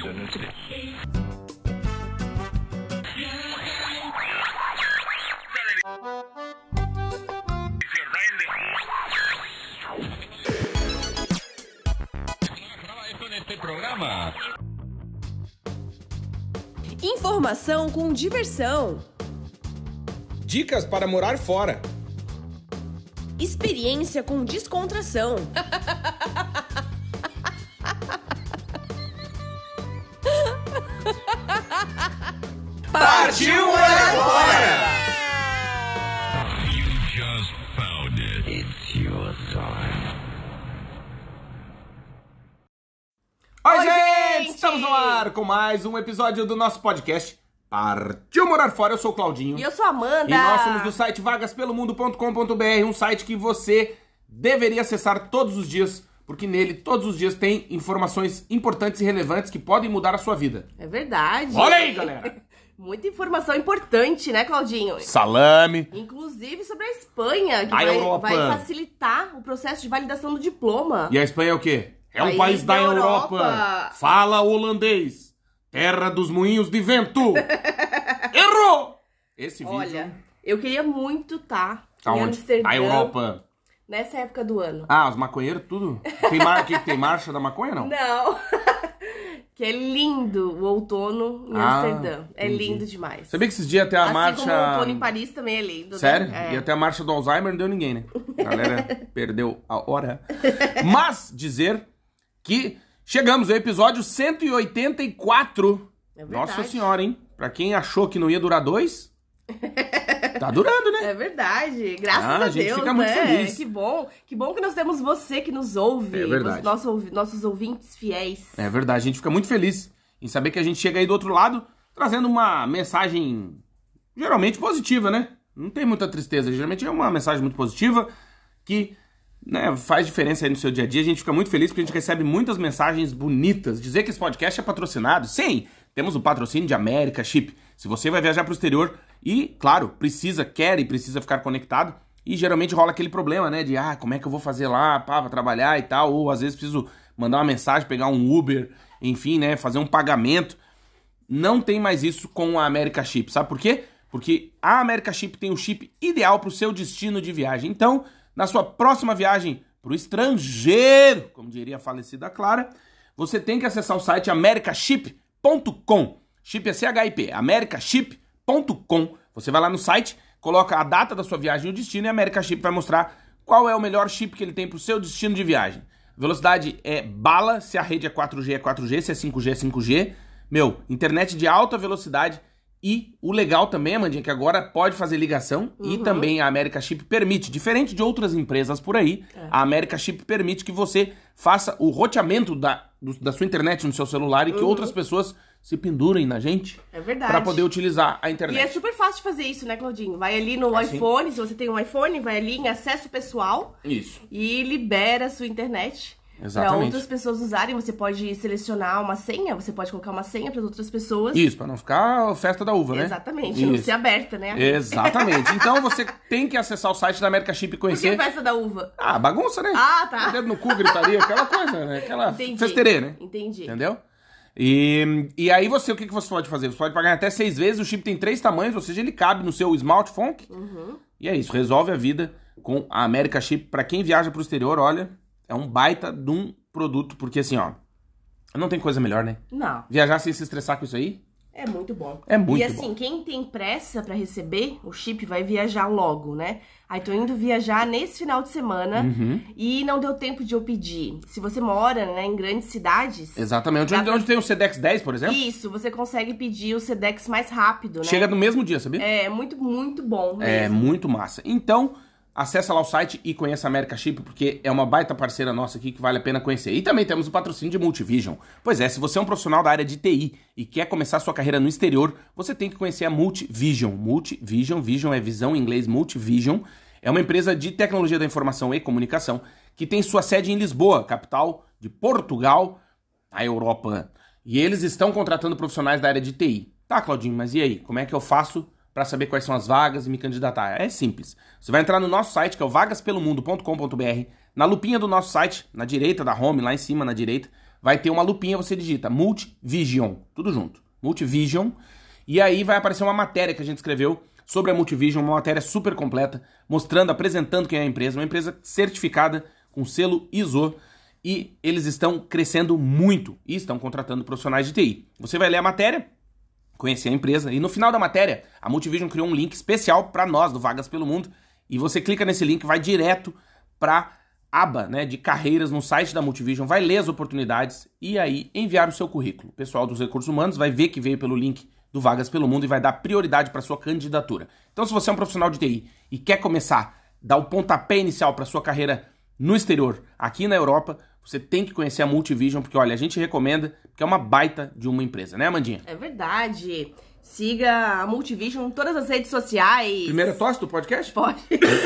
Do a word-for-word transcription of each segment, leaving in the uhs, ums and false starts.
Informação com diversão. Dicas para morar fora. Experiência com descontração. Partiu morar fora! You just found it. It's your time. Oi, gente! Estamos no ar com mais um episódio do nosso podcast Partiu Morar Fora. Eu sou o Claudinho. E eu sou a Amanda. E nós somos do site vagas pelo mundo ponto com ponto br, um site que você deveria acessar todos os dias, porque nele, todos os dias, tem informações importantes e relevantes que podem mudar a sua vida. É verdade. Olha aí, galera! Muita informação importante, né, Claudinho? Salame. Inclusive sobre a Espanha, que A vai, Europa. vai facilitar o processo de validação do diploma. E a Espanha é o quê? É um País país da da Europa. Europa. Fala holandês. Terra dos moinhos de vento. Errou! Esse vídeo... Olha, eu queria muito estar Tá em onde? Amsterdã A Europa. nessa época do ano. Ah, os maconheiros, tudo? Tem, mar... que, tem marcha da maconha, não? Não. Que é lindo o outono em Ah, Amsterdã. É entendi. lindo demais. Sabia que esses dias até a assim marcha... como o outono em Paris também é lindo, né? Sério? É. E até a marcha do Alzheimer não deu ninguém, né? A galera perdeu a hora. Mas dizer que chegamos ao episódio cento e oitenta e quatro. É verdade. Nossa senhora, hein? Pra quem achou que não ia durar dois, tá durando, né? É verdade. Graças Ah, a, a gente Deus, fica muito né? feliz. Que bom. Que bom que nós temos você que nos ouve. É verdade. Os nossos, nossos ouvintes fiéis. É verdade, a gente fica muito feliz em saber que a gente chega aí do outro lado trazendo uma mensagem geralmente positiva, né? Não tem muita tristeza, geralmente é uma mensagem muito positiva que, né, faz diferença aí no seu dia a dia. A gente fica muito feliz porque a gente recebe muitas mensagens bonitas. Dizer que esse podcast é patrocinado, sim, temos o patrocínio de America Chip. Se você vai viajar para o exterior e, claro, precisa, quer e precisa ficar conectado, e geralmente rola aquele problema, né, de, ah, como é que eu vou fazer lá, pá, pra trabalhar e tal, ou às vezes preciso mandar uma mensagem, pegar um Uber, enfim, né, fazer um pagamento. Não tem mais isso com a America Chip, sabe por quê? Porque a America Chip tem o chip ideal para o seu destino de viagem. Então, na sua próxima viagem para o estrangeiro, como diria a falecida Clara, você tem que acessar o site america chip ponto com. Chip é C H I P, america chip ponto com. Você vai lá no site, coloca a data da sua viagem e o destino, e a America Chip vai mostrar qual é o melhor chip que ele tem para o seu destino de viagem. Velocidade é bala, se a rede é quatro G é quatro G, se é cinco G é cinco G. Meu, internet de alta velocidade. E o legal também, Amandinha, que agora pode fazer ligação, uhum. E também a America Chip permite, diferente de outras empresas por aí, é. A America Chip permite que você faça o roteamento da, do, da sua internet no seu celular e que uhum. outras pessoas se pendurem na gente. É verdade. Pra poder utilizar a internet. E é super fácil de fazer isso, né, Claudinho? Vai ali no assim? iPhone, se você tem um iPhone, vai ali em acesso pessoal. Isso. E libera a sua internet. Exatamente. Para outras pessoas usarem, você pode selecionar uma senha, você pode colocar uma senha para outras pessoas. Isso, para não ficar festa da uva, né? Exatamente, não ser aberta, né? Exatamente. Então você tem que acessar o site da America Chip e conhecer. Por que festa da uva? Ah, bagunça, né? Ah, tá. O dedo no cu, gritaria, aquela coisa, né? Aquela festerê, né? Entendi. Entendeu? E, e aí você, o que, que você pode fazer? Você pode pagar até seis vezes, o chip tem três tamanhos, ou seja, ele cabe no seu smartphone. Uhum. E é isso, resolve a vida com a America Chip. Para quem viaja pro exterior, olha, é um baita de um produto, porque assim, ó, não tem coisa melhor, né? Não. Viajar sem se estressar com isso aí? É muito bom. É muito bom. E assim, bom. quem tem pressa pra receber o chip vai viajar logo, né? Aí tô indo viajar nesse final de semana uhum. e não deu tempo de eu pedir. Se você mora, né, em grandes cidades... Exatamente. Onde, pra... onde tem o Sedex dez, por exemplo? Isso, você consegue pedir o Sedex mais rápido, né? Chega no mesmo dia, sabia? É, muito, muito bom mesmo. É, muito massa. Então... acessa lá o site e conheça a America Chip, porque é uma baita parceira nossa aqui que vale a pena conhecer. E também temos o patrocínio de Multivision. Pois é, se você é um profissional da área de T I e quer começar sua carreira no exterior, você tem que conhecer a Multivision. Multivision, Vision é visão em inglês, Multivision. É uma empresa de tecnologia da informação e comunicação que tem sua sede em Lisboa, capital de Portugal, a Europa. E eles estão contratando profissionais da área de T I. Tá, Claudinho, mas e aí? Como é que eu faço para saber quais são as vagas e me candidatar? É simples. Você vai entrar no nosso site, que é o vagas pelo mundo ponto com ponto br. Na lupinha do nosso site, na direita da home, lá em cima na direita, vai ter uma lupinha, você digita Multivision, tudo junto, Multivision, e aí vai aparecer uma matéria que a gente escreveu sobre a Multivision, uma matéria super completa, mostrando, apresentando quem é a empresa, uma empresa certificada com selo I S O, e eles estão crescendo muito e estão contratando profissionais de T I. Você vai ler a matéria, conhecer a empresa, e no final da matéria, a Multivision criou um link especial para nós, do Vagas Pelo Mundo, e você clica nesse link, vai direto para aba, né, de carreiras no site da Multivision, vai ler as oportunidades e aí enviar o seu currículo. O pessoal dos recursos humanos vai ver que veio pelo link do Vagas Pelo Mundo e vai dar prioridade para sua candidatura. Então, se você é um profissional de T I e quer começar, dar o pontapé inicial para sua carreira no exterior, aqui na Europa, você tem que conhecer a Multivision, porque, olha, a gente recomenda, porque é uma baita de uma empresa, né, Amandinha? É verdade. Siga a Multivision em todas as redes sociais. Primeira tosse do podcast? Pode.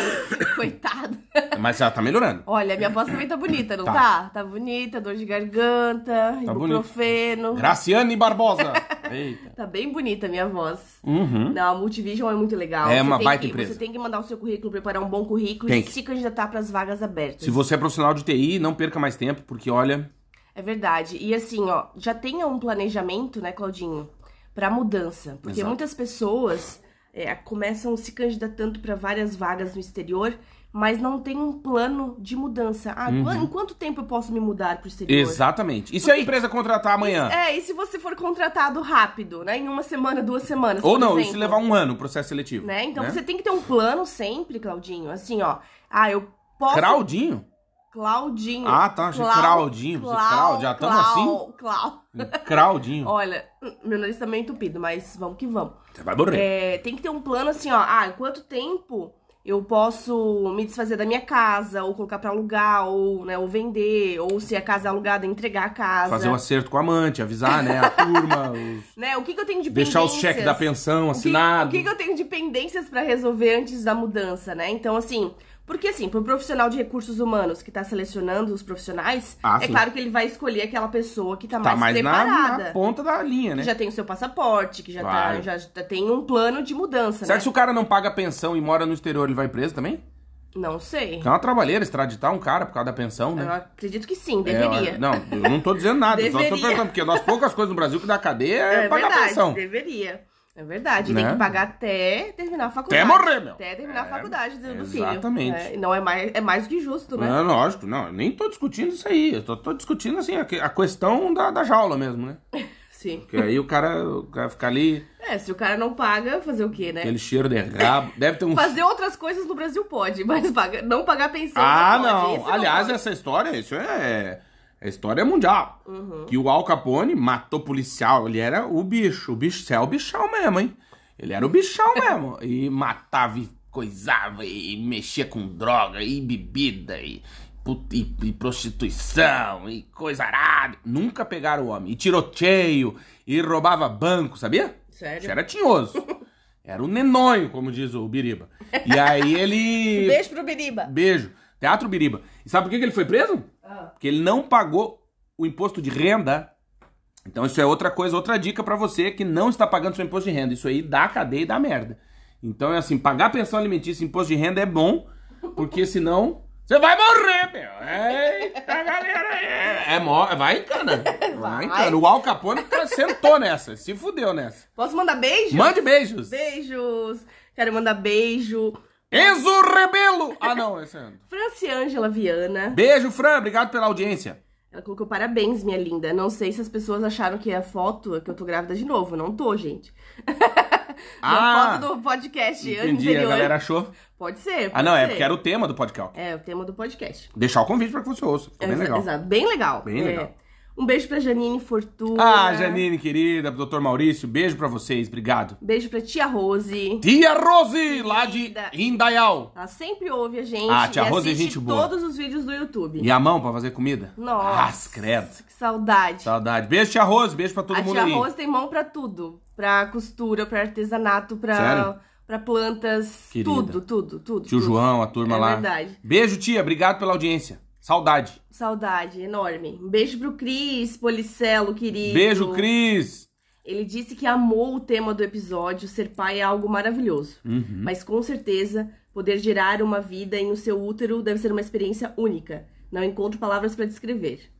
Coitado. Mas ela tá melhorando. Olha, minha voz também tá bonita, não Tá. tá? Tá bonita, dor de garganta, Tá ibuprofeno. Graciane Barbosa. Eita. Tá bem bonita a minha voz. Uhum. Não, a Multivision é muito legal. É Você uma tem baita que, empresa. Você tem que mandar o seu currículo, preparar um bom currículo Tem e que. se candidatar pras vagas abertas. Se você é profissional de T I, não perca mais tempo, porque, olha... É verdade. E assim, ó, já tenha um planejamento, né, Claudinho, pra mudança. Porque Exato. muitas pessoas é, começam se candidatando pra várias vagas no exterior, mas não tem um plano de mudança. Ah, Uhum. em quanto tempo eu posso me mudar pro exterior? Exatamente. E se a empresa contratar amanhã? É, e se você for contratado rápido, né? Em uma semana, duas semanas, Ou por não, e exemplo, se levar um ano o processo seletivo? né? Então né? você tem que ter um plano sempre, Claudinho. Assim, ó. Ah, eu posso... Claudinho? Claudinho. Ah, tá, achei Clau- Claudinho, você Clau- já tamo Clau- Clau- Claudinho. Olha, meu nariz tá meio entupido, mas vamos que vamos. Você vai morrer. É, tem que ter um plano assim, ó. Ah, em quanto tempo eu posso me desfazer da minha casa, ou colocar pra alugar, ou, né, ou vender, ou se a casa é alugada, entregar a casa. Fazer um acerto com a amante, avisar, né, a turma, os- Né, o que, que eu tenho de deixar os pendências? cheques da pensão O que, assinado. o que, que eu tenho de pendências pra resolver antes da mudança, né? Então, assim, porque assim, pro profissional de recursos humanos que tá selecionando os profissionais, Ah, é sim. claro que ele vai escolher aquela pessoa que tá, Tá mais na, preparada. na ponta da linha, né? Que já tem o seu passaporte, que já, Claro. tá, já, já tem um plano de mudança, Será né? que se o cara não paga pensão e mora no exterior, ele vai preso também? Não sei. Que é uma trabalheira extraditar um cara por causa da pensão, Eu né? acredito que sim, É, deveria. olha, não, eu não tô dizendo nada, eu só tô Deveria. perguntando, porque nós poucas coisas no Brasil que dá cadeia é, É pagar verdade, pensão. deveria. É verdade, Né? tem que pagar até terminar a faculdade. Até morrer, meu. Até terminar a É, faculdade do, do filho. exatamente. É, e não é mais, é mais do que justo, né? É, lógico, não, eu nem tô discutindo isso aí, eu tô, tô discutindo, assim, a, que- a questão da, da jaula mesmo, né? Sim. Porque aí o cara, o cara fica ali, É, se o cara não paga, fazer o quê, né? aquele cheiro de rabo, deve ter um... Fazer outras coisas no Brasil pode, mas paga, não pagar pensão Ah, não pode. não, Esse aliás, pode. essa história, isso é... É história mundial. Uhum. Que o Al Capone matou policial. Ele era o bicho. O bicho, você é o bichão mesmo, hein? Ele era o bichão mesmo. E matava e coisava e mexia com droga e bebida e, put- e, e prostituição e coisa arada. Nunca pegaram o homem. E tiroteio e roubava banco, sabia? Sério? Isso era tinhoso. Era um nenonho, como diz o Biriba. E aí ele... Beijo pro Biriba. Beijo. Teatro Biriba. E sabe por que que ele foi preso? Ah. Porque ele não pagou o imposto de renda. Então isso é outra coisa, outra dica pra você que não está pagando seu imposto de renda. Isso aí dá cadeia e dá merda. Então é assim, pagar pensão alimentícia e imposto de renda é bom, porque senão você vai morrer, meu. Eita, galera. É, é mó, vai em cana. Vai em cana. O Al Capone sentou nessa, se fudeu nessa. Posso mandar beijo? Mande beijos. Beijos. Quero mandar beijo. Enzo Rebelo. Ah, não, esse é... Franciângela Viana. Beijo, Fran. Obrigado pela audiência. Ela colocou parabéns, minha linda. Não sei se as pessoas acharam que a foto é que eu tô grávida de novo. Não tô, gente. Ah, Na foto do podcast entendi, anterior. a galera achou. Pode ser, pode Ah, não, é ser. porque era o tema do podcast. É, o tema do podcast. Deixar o convite pra que você ouça. Ficou bem Exa- legal. Exato, bem legal. Bem É. legal. Um beijo pra Janine Fortuna. Ah, Janine, querida, doutor Maurício, beijo pra vocês, obrigado. Beijo pra tia Rose. Tia Rose, lá de Querida. Indaial. Ela sempre ouve a gente Ah, tia e Rose é assiste gente boa. todos os vídeos do YouTube. E a mão pra fazer comida? Nossa, Ah, credo. que saudade. Saudade. Beijo, tia Rose, beijo pra todo a mundo tia aí. Rose tem mão pra tudo. Pra costura, pra artesanato, pra, Sério? pra plantas. Querida. Tudo, tudo, tudo. Tio tudo. João, a turma É lá. verdade. Beijo, tia, obrigado pela audiência. Saudade. Saudade, enorme. Um beijo pro Cris Policelo, querido. Beijo, Cris. Ele disse que amou o tema do episódio, ser pai é algo maravilhoso. Uhum. Mas com certeza, poder gerar uma vida em o seu útero deve ser uma experiência única. Não encontro palavras para descrever.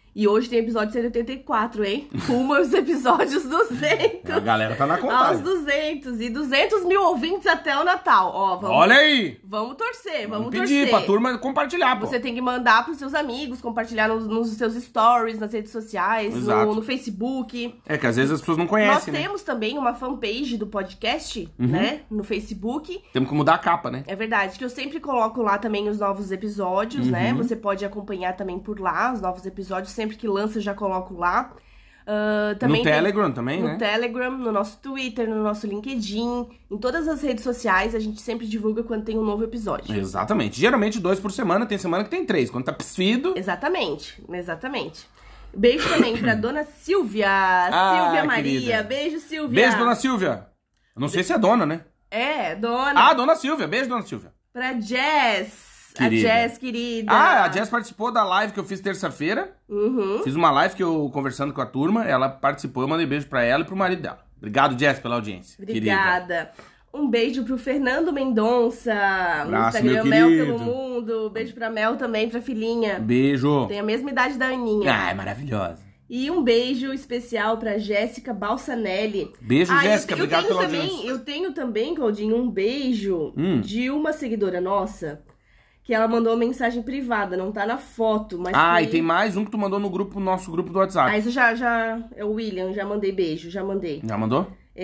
E hoje tem episódio cento e oitenta e quatro, hein? Rumo aos episódios duzentos. A galera tá na Aos contagem. duzentos. E duzentos mil ouvintes até o Natal. Ó, vamos, Olha aí! Vamos torcer, vamos, Vamos pedir torcer. pra turma compartilhar, pô. Você tem que mandar pros seus amigos, compartilhar nos, nos seus stories, nas redes sociais, Exato. no, no Facebook. É que às vezes as pessoas não Nós conhecem, né? temos também uma fanpage do podcast, Uhum. né? No Facebook. Temos que mudar a capa, né? É verdade, que eu sempre coloco lá também os novos episódios, Uhum. né? Você pode acompanhar também por lá, os novos episódios. Sempre que lança, eu já coloco lá. Ah, também No tem- Telegram também, no né? Telegram, no nosso Twitter, no nosso LinkedIn. Em todas as redes sociais, a gente sempre divulga quando tem um novo episódio. Exatamente. Geralmente dois por semana, tem semana que tem três. Quando tá psido... Exatamente, exatamente. Beijo também pra dona Silvia. Ah, Silvia Maria. querida. Beijo, Silvia. Beijo, dona Silvia. Eu não sei se é dona, né? É, dona. Ah, dona Silvia. Beijo, dona Silvia. Pra Jess. Querida. A Jess, querida. Ah, a Jess participou da live que eu fiz terça-feira. Uhum. Fiz uma live que eu, conversando com a turma, ela participou, eu mandei beijo pra ela e pro marido dela. Obrigado, Jess, pela audiência. Querida. Obrigada. Um beijo pro Fernando Mendonça. No Abraço, Instagram, meu Mel querido. pelo Mundo. Beijo pra Mel também, pra filhinha. Beijo. Tem a mesma idade da Aninha. Ai, maravilhosa. E um beijo especial pra Jéssica Balsanelli. Beijo, Ah, Jéssica. eu, eu Obrigado tenho pela também, audiência. Eu tenho também, Claudinho, um beijo Hum. de uma seguidora nossa, que ela mandou uma mensagem privada, não tá na foto, mas Ah, que... e tem mais um que tu mandou no grupo, nosso grupo do WhatsApp. Ah, isso já, já... É o William, já mandei beijo, já mandei. Já mandou?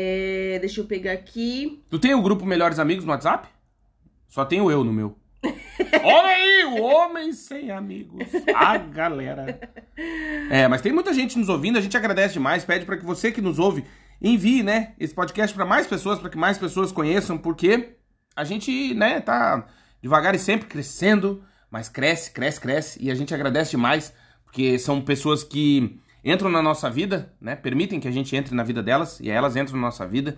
É, deixa eu pegar aqui. Tu tem o grupo Melhores Amigos no WhatsApp? Só tenho eu no meu. Olha aí, o homem sem amigos. A galera. É, mas tem muita gente nos ouvindo, a gente agradece demais, pede pra que você que nos ouve envie, né, esse podcast pra mais pessoas, pra que mais pessoas conheçam, porque a gente, né, tá devagar e sempre crescendo, mas cresce, cresce, cresce, e a gente agradece demais, porque são pessoas que entram na nossa vida, né, permitem que a gente entre na vida delas, e elas entram na nossa vida,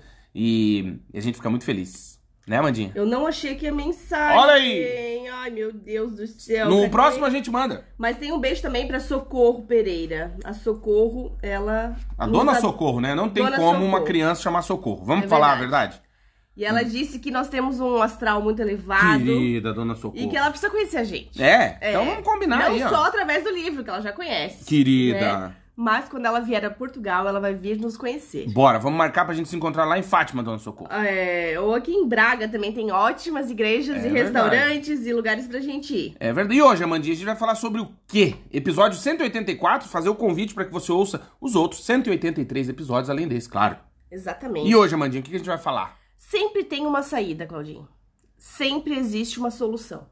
e a gente fica muito feliz. Né, Amandinha? Eu não achei aqui a mensagem. Olha aí! Ai, meu Deus do céu. No cadê? próximo a gente manda. Mas tem um beijo também pra Socorro Pereira. A Socorro, ela... A nos dona ad- Socorro, né? Não tem Dona como Socorro. uma criança chamar Socorro. Vamos É falar verdade. a verdade? E ela disse que nós temos um astral muito elevado. Querida dona Socorro. E que ela precisa conhecer a gente. É, É. então vamos combinar Não aí, ó. só através do livro, que ela já conhece. Querida. né? Mas quando ela vier a Portugal, ela vai vir nos conhecer. Bora, vamos marcar pra gente se encontrar lá em Fátima, dona Socorro. É, ou aqui em Braga também tem ótimas igrejas É e verdade. restaurantes e lugares pra gente ir. É verdade. E hoje, Amandinha, a gente vai falar sobre o quê? Episódio cento e oitenta e quatro, fazer o convite pra que você ouça os outros cento e oitenta e três episódios, além desse, claro. Exatamente. E hoje, Amandinha, o que a gente vai falar? Sempre tem uma saída, Claudinho. Sempre existe uma solução.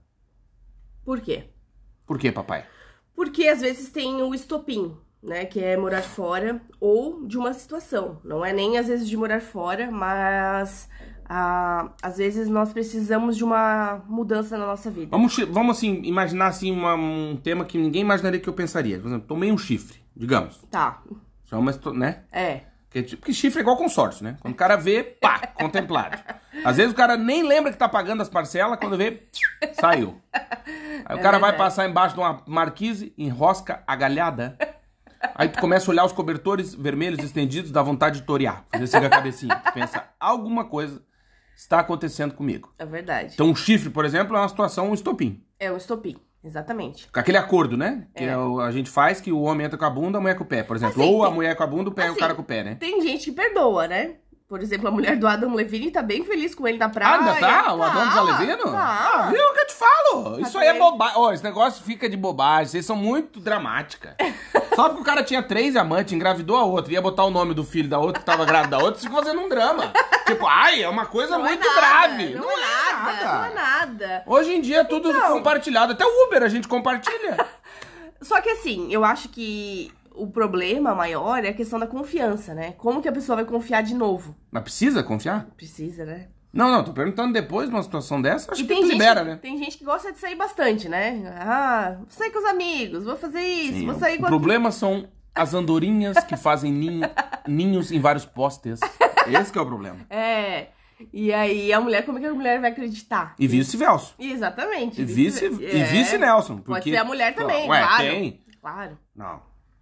Por quê? Por quê, papai? Porque às vezes tem o estopim, né? Que é morar fora ou de uma situação. Não é nem às vezes de morar fora, mas ah, às vezes nós precisamos de uma mudança na nossa vida. Vamos, chi- vamos assim, imaginar assim uma- um tema que ninguém imaginaria que eu pensaria. Por exemplo, tomei um chifre, digamos. Tá. Isso é uma, histo- né? É. Porque, tipo, porque chifre é igual consórcio, né? Quando o cara vê, pá, contemplado. Às vezes o cara nem lembra que tá pagando as parcelas, quando vê, saiu. Aí o É cara vai verdade. passar embaixo de uma marquise, enrosca a galhada. Aí tu começa a olhar os cobertores vermelhos estendidos, dá vontade de torear. Fazer assim com a cabecinha. Tu pensa, alguma coisa está acontecendo comigo. É verdade. Então um chifre, por exemplo, é uma situação, um estopim. É o estopim. Exatamente. Com aquele acordo, né? Que É. é o- a gente faz que o homem entra com a bunda, a mulher com o pé, por exemplo. Assim, Ou a tem- mulher com a bunda, o pé e o assim, cara com o pé, né? Tem gente que perdoa, né? Por exemplo, a mulher do Adam Levine tá bem feliz com ele na praia. Ah, ainda tá? O Adão dos Alevino? Tá. Ah, viu o que eu te falo? Isso aí é bem. bobagem. Ó, esse negócio fica de bobagem. Vocês são muito dramática. Só porque o cara tinha três amantes, engravidou a outra, ia botar o nome do filho da outra que tava grávida da outra, ficou fazendo um drama. Tipo, ai, é uma coisa Não é muito nada, grave. Não, é nada, não é nada. Hoje em dia é tudo Então. compartilhado. Até o Uber a gente compartilha. Só que assim, eu acho que o problema maior é a questão da confiança, né? Como que a pessoa vai confiar de novo? Mas precisa confiar? Precisa, né? Não, não, tô perguntando depois de uma situação dessa, acho E que tem tu gente, libera, né? tem gente que gosta de sair bastante, né? Ah, vou sair com os amigos, vou fazer isso, Sim, vou sair o com... problema são as andorinhas que fazem ninho- ninhos em vários postes. Esse que é o problema. É, e aí a mulher, como é que a mulher vai acreditar? E vice-versa. Exatamente. E vice, É. e vice Nelson. Pode Porque... ser a mulher também, Ué, claro. tem? Claro. Não.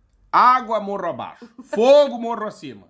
Água morro abaixo. Fogo morro acima.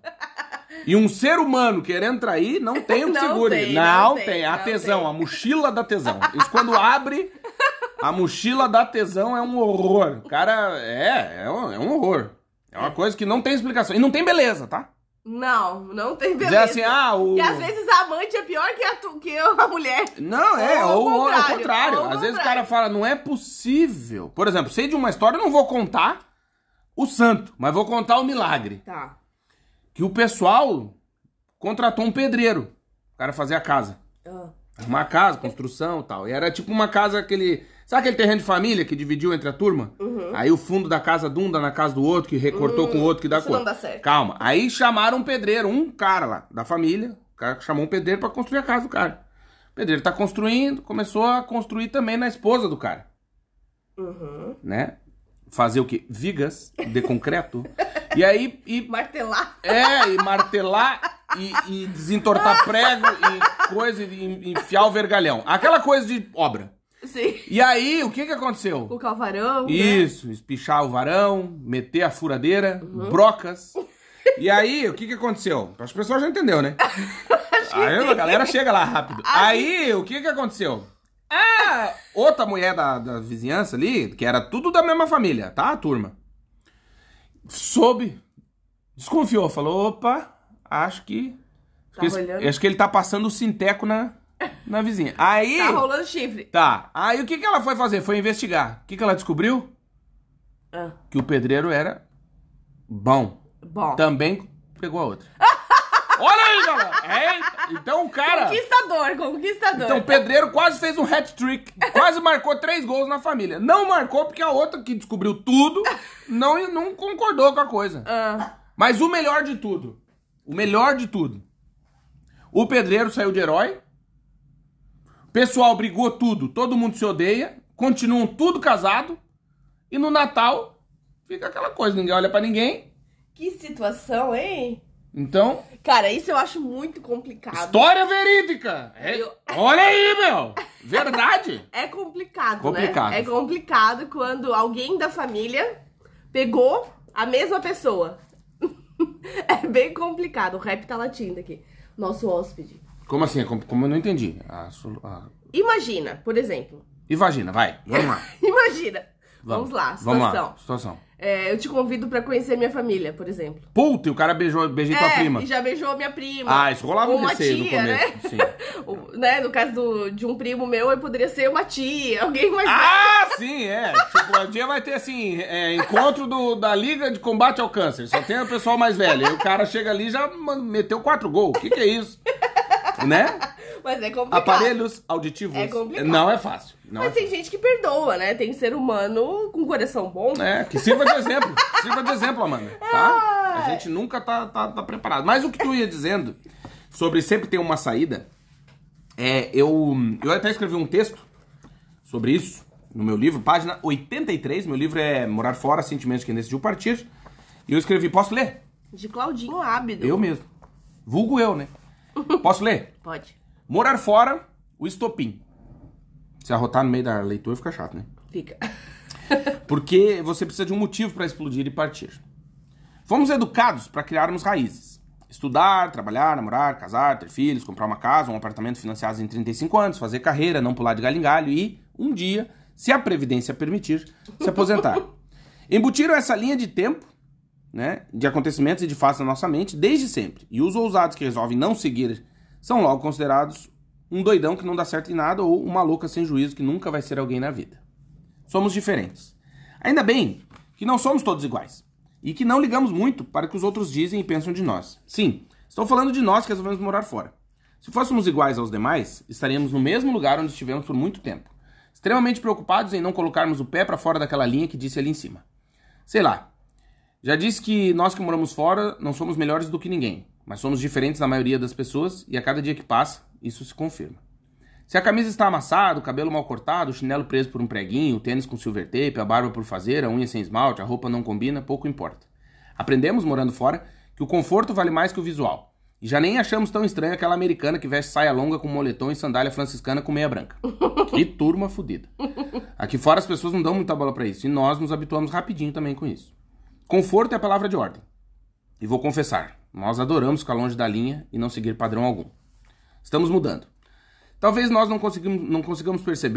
E um ser humano querendo trair, não tem um que Não segure. tem, não, não tem. tem, A não tesão, tem. a mochila da tesão. Isso quando abre, A mochila da tesão é um horror. O cara, é, é um, é um horror. É uma coisa que não tem explicação. E não tem beleza, tá? Não, não tem Dizer beleza. assim, ah, o... E às vezes a amante é pior que a, tu- que a mulher. Não, é, Ou ou, ao ou é o contrário, contrário. ou ao Às vezes o contrário. cara fala, não é possível. Por exemplo, sei de uma história, eu não vou contar o santo, mas vou contar o milagre. Tá. Que o pessoal contratou um pedreiro. O cara fazia a casa. Ah. Uma casa, construção e tal. E era tipo uma casa, aquele... Sabe aquele terreno de família que dividiu entre a turma? Uhum. Aí o fundo da casa de um dá na casa do outro, que recortou com o outro, que dá isso cor. não dá certo. Calma. Aí chamaram um pedreiro, um cara lá, da família. O cara chamou um pedreiro pra construir a casa do cara. O pedreiro tá construindo, começou a construir também na esposa do cara. Uhum. Né? Fazer o quê? Vigas de concreto. E aí... E, Martelar. é, e martelar, e, e desentortar prego, e coisa, e enfiar o vergalhão. Aquela coisa de obra. Sim. E aí, o que que aconteceu? O calvarão. Isso, espichar o varão, meter a furadeira, brocas. E aí, o que que aconteceu? As pessoas já entendeu, né? Aí a galera chega lá rápido. Aí, o que que aconteceu? Ah, outra mulher da, da vizinhança ali, que era tudo da mesma família, tá? A turma. Soube, desconfiou, falou, opa, acho que... Tá acho que, olhando? acho que ele tá passando o sinteco na, na vizinha. Aí... Tá rolando chifre. Tá, aí o que que ela foi fazer? Foi investigar. O que que ela descobriu? Ah. Que o pedreiro era bom. Bom. Também pegou a outra. Olha aí, galera! Eita. Então o cara... Conquistador, conquistador. Então o pedreiro quase fez um hat-trick. Quase marcou três gols na família. Não marcou porque a outra, que descobriu tudo, não, não concordou com a coisa. Ah. Mas o melhor de tudo, o melhor de tudo, o pedreiro saiu de herói, o pessoal brigou tudo, todo mundo se odeia, continuam tudo casado, e no Natal fica aquela coisa, ninguém olha pra ninguém. Que situação, hein? Então, Cara, isso eu acho muito complicado. história verídica. É- Eu- Olha aí, meu. Verdade. É complicado, Complicado. né? É complicado quando alguém da família pegou a mesma pessoa. É bem complicado. O rap tá latindo aqui. Nosso hóspede. Como assim? É Como, como eu não entendi. A solu- a- Imagina, por exemplo. E vagina, vai. Vamos lá. Imagina. Vamos, lá, situação. Vamos lá. Situação. É, eu te convido pra conhecer minha família, por exemplo. Puta, e o cara beijou, beijei tua É, prima. e já beijou minha prima. Ah, isso rolava Ou um uma receio no tia, começo. né? Sim. O- né? No caso do, de um primo meu, eu poderia ser uma tia, alguém mais Ah, sim, é. Tipo, um dia vai ter assim, é, encontro do, da Liga de Combate ao Câncer. Só tem o pessoal mais velho. Aí o cara chega ali e já mano, meteu quatro gols. O que que é isso? Né? Mas é complicado. Aparelhos auditivos. É complicado. Não é fácil. Não Mas é tem gente que perdoa, né? Tem ser humano com coração bom. É, que sirva de exemplo. Sirva de exemplo, Amanda. Tá? A gente nunca tá, tá, tá preparado. Mas o que tu ia dizendo sobre sempre ter uma saída, é, eu, eu até escrevi um texto sobre isso no meu livro, página oitenta e três. Meu livro é Morar Fora, Sentimentos de Quem Decidiu Partir. E eu escrevi, posso ler? De Claudinho Ábido. Eu mesmo. Vulgo eu, né? Posso ler? Pode. Morar fora, o estopim. Se arrotar no meio da leitura fica chato, né? Fica. Porque você precisa de um motivo para explodir e partir. Fomos educados para criarmos raízes. Estudar, trabalhar, namorar, casar, ter filhos, comprar uma casa, um apartamento financiados em trinta e cinco anos, fazer carreira, não pular de galho em galho e, um dia, se a previdência permitir, se aposentar. Embutiram essa linha de tempo, né, de acontecimentos e de fatos na nossa mente desde sempre. E os ousados que resolvem não seguir são logo considerados um doidão que não dá certo em nada ou uma louca sem juízo que nunca vai ser alguém na vida. Somos diferentes. Ainda bem que não somos todos iguais. E que não ligamos muito para o que os outros dizem e pensam de nós. Sim, estou falando de nós que resolvemos morar fora. Se fôssemos iguais aos demais, estaríamos no mesmo lugar onde estivemos por muito tempo. Extremamente preocupados em não colocarmos o pé para fora daquela linha que disse ali em cima. Sei lá. Já disse que nós que moramos fora não somos melhores do que ninguém. Mas somos diferentes da maioria das pessoas e a cada dia que passa, isso se confirma. Se a camisa está amassada, o cabelo mal cortado, o chinelo preso por um preguinho, o tênis com silver tape, a barba por fazer, a unha sem esmalte, a roupa não combina, pouco importa. Aprendemos, morando fora, que o conforto vale mais que o visual. E já nem achamos tão estranho aquela americana que veste saia longa com moletom e sandália franciscana com meia branca. Que turma fodida. Aqui fora as pessoas não dão muita bola pra isso, e nós nos habituamos rapidinho também com isso. Conforto é a palavra de ordem. E vou confessar, nós adoramos ficar longe da linha e não seguir padrão algum. Estamos mudando. Talvez nós não consigamos, não consigamos perceber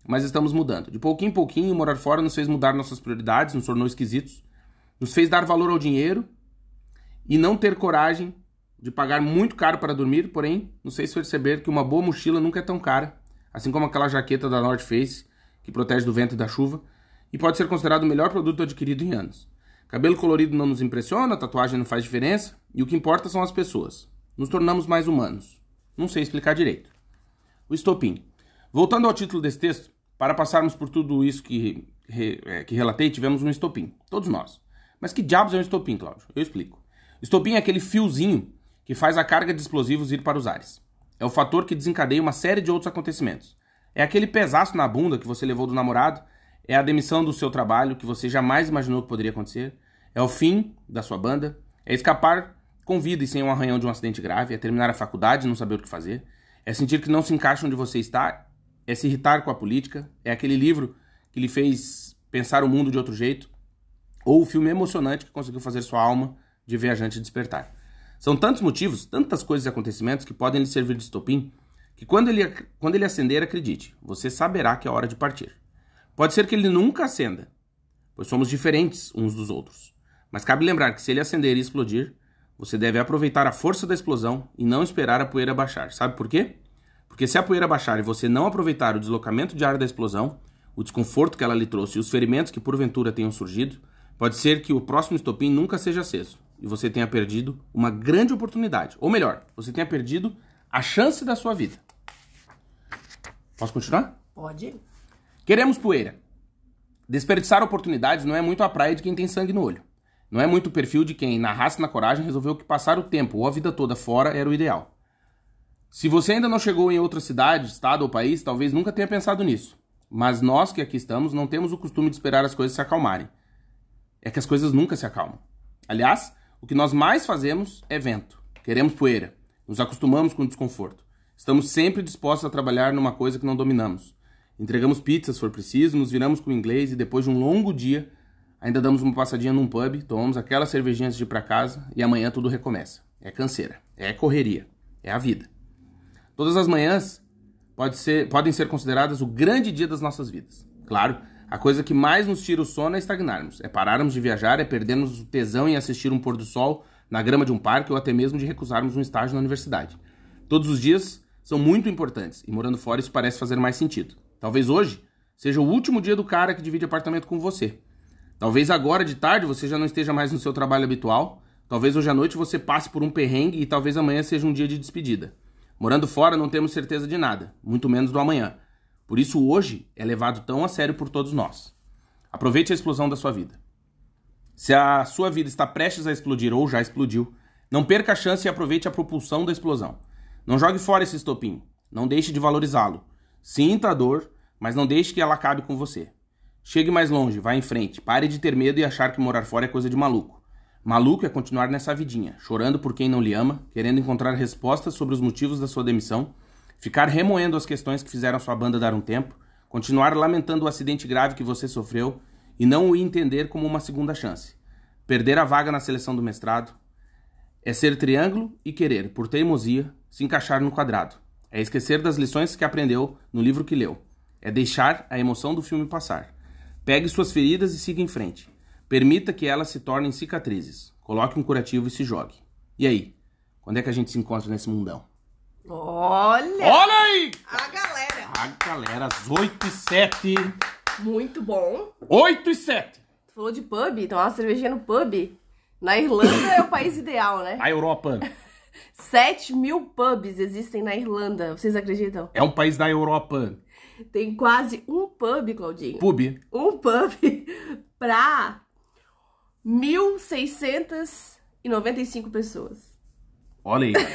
mas estamos mudando. De pouquinho em pouquinho, morar fora nos fez mudar nossas prioridades, nos tornou esquisitos, nos fez dar valor ao dinheiro e não ter coragem de pagar muito caro para dormir, porém, nos fez perceber que uma boa mochila nunca é tão cara, assim como aquela jaqueta da North Face, que protege do vento e da chuva, e pode ser considerado o melhor produto adquirido em anos. Cabelo colorido não nos impressiona, tatuagem não faz diferença, e o que importa são as pessoas. Nos tornamos mais humanos. Não sei explicar direito. O estopim. Voltando ao título desse texto, para passarmos por tudo isso que, que relatei, tivemos um estopim. Todos nós. Mas que diabos é um estopim, Cláudio? Eu explico. Estopim é aquele fiozinho que faz a carga de explosivos ir para os ares. É o fator que desencadeia uma série de outros acontecimentos. É aquele pesaço na bunda que você levou do namorado, é a demissão do seu trabalho que você jamais imaginou que poderia acontecer, é o fim da sua banda, é escapar com vida e sem um arranhão de um acidente grave, é terminar a faculdade e não saber o que fazer, é sentir que não se encaixa onde você está, é se irritar com a política, é aquele livro que lhe fez pensar o mundo de outro jeito, ou o filme emocionante que conseguiu fazer sua alma de viajante despertar. São tantos motivos, tantas coisas e acontecimentos que podem lhe servir de estopim, que quando ele, quando ele acender, acredite, você saberá que é hora de partir. Pode ser que ele nunca acenda, pois somos diferentes uns dos outros. Mas cabe lembrar que se ele acender e explodir, você deve aproveitar a força da explosão e não esperar a poeira baixar. Sabe por quê? Porque se a poeira baixar e você não aproveitar o deslocamento de ar da explosão, o desconforto que ela lhe trouxe e os ferimentos que porventura tenham surgido, pode ser que o próximo estopim nunca seja aceso e você tenha perdido uma grande oportunidade. Ou melhor, você tenha perdido a chance da sua vida. Posso continuar? Pode. Queremos poeira. Desperdiçar oportunidades não é muito a praia de quem tem sangue no olho. Não é muito o perfil de quem, na raça e na coragem, resolveu que passar o tempo ou a vida toda fora era o ideal. Se você ainda não chegou em outra cidade, estado ou país, talvez nunca tenha pensado nisso. Mas nós que aqui estamos não temos o costume de esperar as coisas se acalmarem. É que as coisas nunca se acalmam. Aliás, o que nós mais fazemos é vento. Queremos poeira. Nos acostumamos com o desconforto. Estamos sempre dispostos a trabalhar numa coisa que não dominamos. Entregamos pizza se for preciso, nos viramos com o inglês e depois de um longo dia, ainda damos uma passadinha num pub, tomamos aquela cervejinha antes de ir pra casa e amanhã tudo recomeça. É canseira, é correria, é a vida. Todas as manhãs pode ser, podem ser consideradas o grande dia das nossas vidas. Claro, a coisa que mais nos tira o sono é estagnarmos, é pararmos de viajar, é perdermos o tesão em assistir um pôr do sol na grama de um parque ou até mesmo de recusarmos um estágio na universidade. Todos os dias são muito importantes e morando fora isso parece fazer mais sentido. Talvez hoje seja o último dia do cara que divide apartamento com você. Talvez agora de tarde você já não esteja mais no seu trabalho habitual. Talvez hoje à noite você passe por um perrengue e talvez amanhã seja um dia de despedida. Morando fora não temos certeza de nada, muito menos do amanhã. Por isso hoje é levado tão a sério por todos nós. Aproveite a explosão da sua vida. Se a sua vida está prestes a explodir ou já explodiu, não perca a chance e aproveite a propulsão da explosão. Não jogue fora esse estopim. Não deixe de valorizá-lo. Sinta a dor, mas não deixe que ela acabe com você. Chegue mais longe, vá em frente. Pare de ter medo e achar que morar fora é coisa de maluco. Maluco é continuar nessa vidinha, chorando por quem não lhe ama, querendo encontrar respostas sobre os motivos da sua demissão, ficar remoendo as questões que fizeram sua banda dar um tempo, continuar lamentando o acidente grave que você sofreu e não o entender como uma segunda chance. Perder a vaga na seleção do mestrado é ser triângulo e querer, por teimosia, se encaixar no quadrado. É esquecer das lições que aprendeu no livro que leu. É deixar a emoção do filme passar. Pegue suas feridas e siga em frente. Permita que elas se tornem cicatrizes. Coloque um curativo e se jogue. E aí? Quando é que a gente se encontra nesse mundão? Olha! Olha aí! A galera! A galera, às oito e sete. Muito bom. oito e sete. Tu falou de pub, tomar uma cervejinha no pub. Na Irlanda é o país ideal, né? A Europa. sete mil pubs existem na Irlanda. Vocês acreditam? É um país da Europa. Tem quase um pub, Claudinho. Pub. Um pub pra mil seiscentas e noventa e cinco pessoas. Olha aí.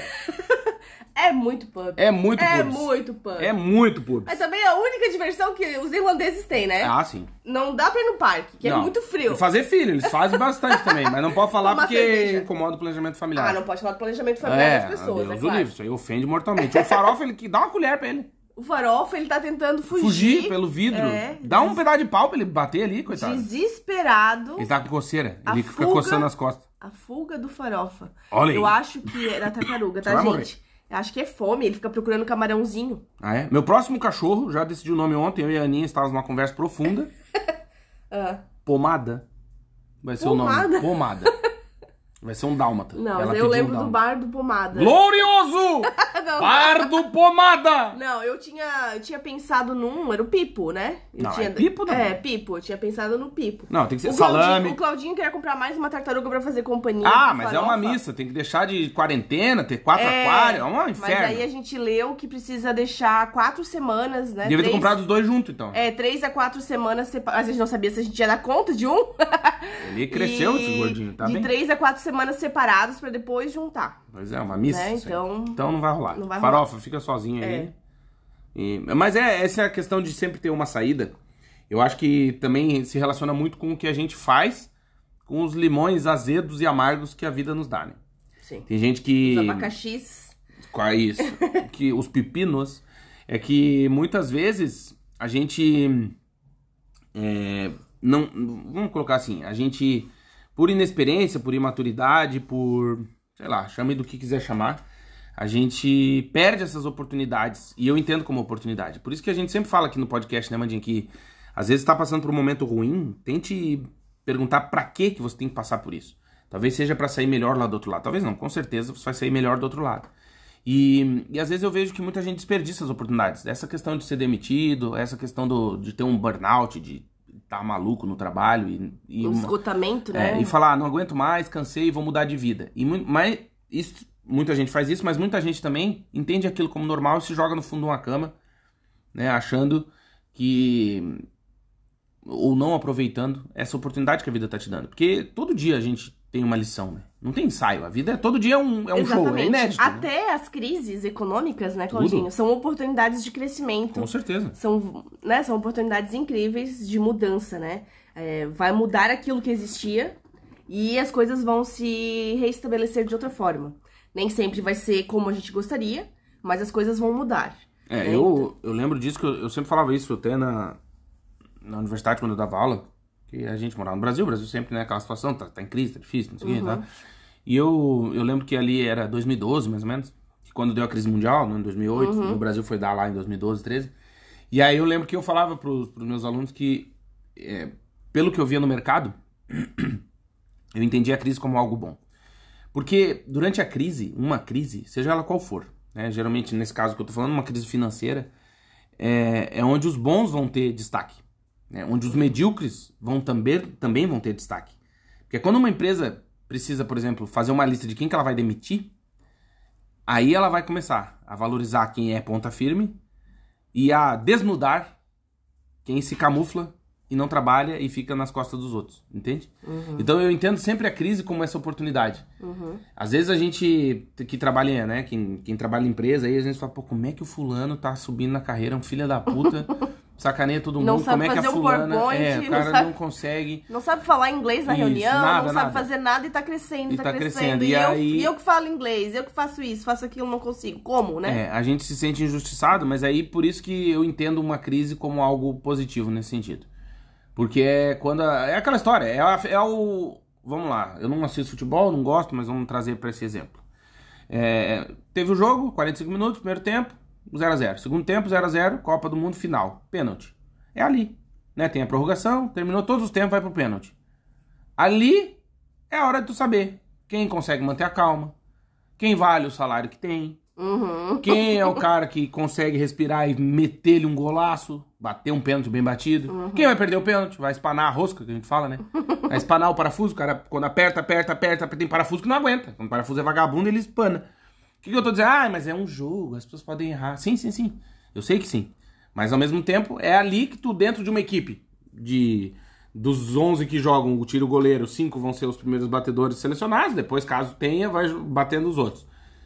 É muito pub. É muito É pubs. muito pub. É muito pubs. Mas também é a única diversão que os irlandeses têm, né? Ah, sim. Não dá pra ir no parque, que Não. é muito frio. E fazer filho, eles fazem bastante também, mas não pode falar Tomar porque cerveja. incomoda o planejamento familiar. Ah, não pode falar do planejamento familiar É, das pessoas, Deus é o claro. livre, isso aí ofende mortalmente. O farofa, ele que dá uma colher pra ele. O farofa, ele tá tentando fugir. Fugir pelo vidro. É, Dá um des- pedaço de pau pra ele bater ali, coitado. Desesperado. Ele tá com coceira, A ele fica fuga- coçando as costas. A fuga do farofa. Olha aí. Eu acho que era tartaruga, tá, Você vai gente? Acho que é fome, ele fica procurando camarãozinho. Ah, é? Meu próximo cachorro, já decidi o nome ontem, eu e a Aninha estávamos numa conversa profunda. Ah. Pomada. Vai ser Pomada? o nome. Pomada. Vai ser um dálmata. Não, Ela mas eu pediu um lembro do dálmata. bar do Pomada. Glorioso! Não. Bar do Pomada! Não, eu tinha, eu tinha pensado num, era o Pipo, né? Eu Não, tinha, é Pipo não. É, Pipo, eu tinha pensado no Pipo. Não, tem que ser O Claudinho, salame. o Claudinho queria comprar mais uma tartaruga pra fazer companhia. Ah, pra mas é uma farofa. missa, tem que deixar de quarentena, ter quatro É, aquários, é um Mas inferno. aí a gente leu que precisa deixar quatro semanas, né? Devia ter Três- comprado os dois juntos, então. É, três a quatro semanas separadas. A gente não sabia se a gente ia dar conta de um. Ele cresceu, E esse gordinho, tá de bem? três a quatro semanas separados pra depois juntar. Pois é, uma missa. Né, isso aí. então- então não vai rolar. não vai Farofa, fica sozinho aí. É. E- mas é, essa é a questão de sempre ter uma saída. Eu acho que também se relaciona muito com o que a gente faz com os limões azedos e amargos que a vida nos dá, né? Sim. Tem gente que... Os abacaxis. Qual é isso? Que os pepinos é que muitas vezes a gente é, não, vamos colocar assim, a gente por inexperiência, por imaturidade, por, sei lá, chame do que quiser chamar, a gente perde essas oportunidades, e eu entendo como oportunidade. Por isso que a gente sempre fala aqui no podcast, né, Mandinha, que às vezes tá passando por um momento ruim, tente perguntar pra que que você tem que passar por isso. Talvez seja pra sair melhor lá do outro lado. Talvez não, com certeza você vai sair melhor do outro lado. E, e às vezes eu vejo que muita gente desperdiça as oportunidades. Essa questão de ser demitido, essa questão do, de ter um burnout, de estar maluco no trabalho e, e, Um uma- esgotamento, é, né? e falar, ah, não aguento mais, cansei, vou mudar de vida. E mu- mas isso, muita gente faz isso, mas muita gente também entende aquilo como normal e se joga no fundo de uma cama, né, achando que... ou não aproveitando essa oportunidade que a vida tá te dando. Porque todo dia a gente tem uma lição, né? Não tem ensaio. A vida é todo dia um, é um show, é inédito. né? Até as crises econômicas, né, Claudinho? Tudo. São oportunidades de crescimento. Com certeza. São, né, são oportunidades incríveis de mudança, né? É, vai mudar aquilo que existia e as coisas vão se reestabelecer de outra forma. Nem sempre vai ser como a gente gostaria, mas as coisas vão mudar. É, né? eu, eu lembro disso, que eu, eu sempre falava isso até na, na universidade quando eu dava aula, que a gente morava no Brasil, o Brasil sempre, né, aquela situação, tá, tá em crise, tá difícil, não sei o que, tá? E eu, eu lembro que ali era dois mil e doze, mais ou menos, que quando deu a crise mundial, né, em dois mil e oito, Uhum. o Brasil foi dar lá em dois mil e doze, treze. E aí eu lembro que eu falava pros, pros meus alunos que, é, pelo que eu via no mercado, eu entendia a crise como algo bom. Porque durante a crise, uma crise, seja ela qual for, né, geralmente nesse caso que eu tô falando, uma crise financeira, é, é onde os bons vão ter destaque, né, onde os medíocres vão também, também vão ter destaque. Porque quando uma empresa precisa, por exemplo, fazer uma lista de quem que ela vai demitir, aí ela vai começar a valorizar quem é ponta firme e a desnudar quem se camufla e não trabalha e fica nas costas dos outros, entende? Então eu entendo sempre a crise como essa oportunidade. Uhum. Às vezes a gente que trabalha, né, quem, quem trabalha em empresa, aí a gente fala, pô, como é que o fulano tá subindo na carreira, é um filho da puta, sacaneia todo mundo, Não sabe como é que a fazer um fulana, PowerPoint, é, o não cara sabe- não consegue... Não sabe falar inglês na Isso, reunião, nada, não sabe nada. fazer nada e tá crescendo, E tá, tá crescendo. crescendo, E, e eu, aí- e eu que falo inglês, eu que faço isso, faço aquilo, não consigo. Como, né? É, a gente se sente injustiçado, mas aí por isso que eu entendo uma crise como algo positivo nesse sentido. Porque é quando... a- é aquela história, é, a- é o... Vamos lá, eu não assisto futebol, não gosto, mas vamos trazer para esse exemplo. É, teve o jogo, quarenta e cinco minutos, primeiro tempo, zero a zero. Segundo tempo, zero a zero, Copa do Mundo final, pênalti. É ali, né? Tem a prorrogação, terminou todos os tempos, vai pro pênalti. Ali é a hora de tu saber quem consegue manter a calma, quem vale o salário que tem, Uhum. quem é o cara que consegue respirar e meter-lhe um golaço, bater um pênalti bem batido. Uhum. Quem vai perder o pênalti? Vai espanar a rosca, que a gente fala, né? Vai espanar o parafuso, o cara quando aperta, aperta, aperta, tem parafuso que não aguenta. Quando o parafuso é vagabundo, ele espana. O que, que eu tô dizendo? Ah, mas é um jogo, as pessoas podem errar. Sim, sim, sim. Eu sei que sim. Mas ao mesmo tempo, é ali que tu, dentro de uma equipe, de dos onze que jogam o tiro goleiro, cinco vão ser os primeiros batedores selecionados, depois, caso tenha, vai batendo os outros.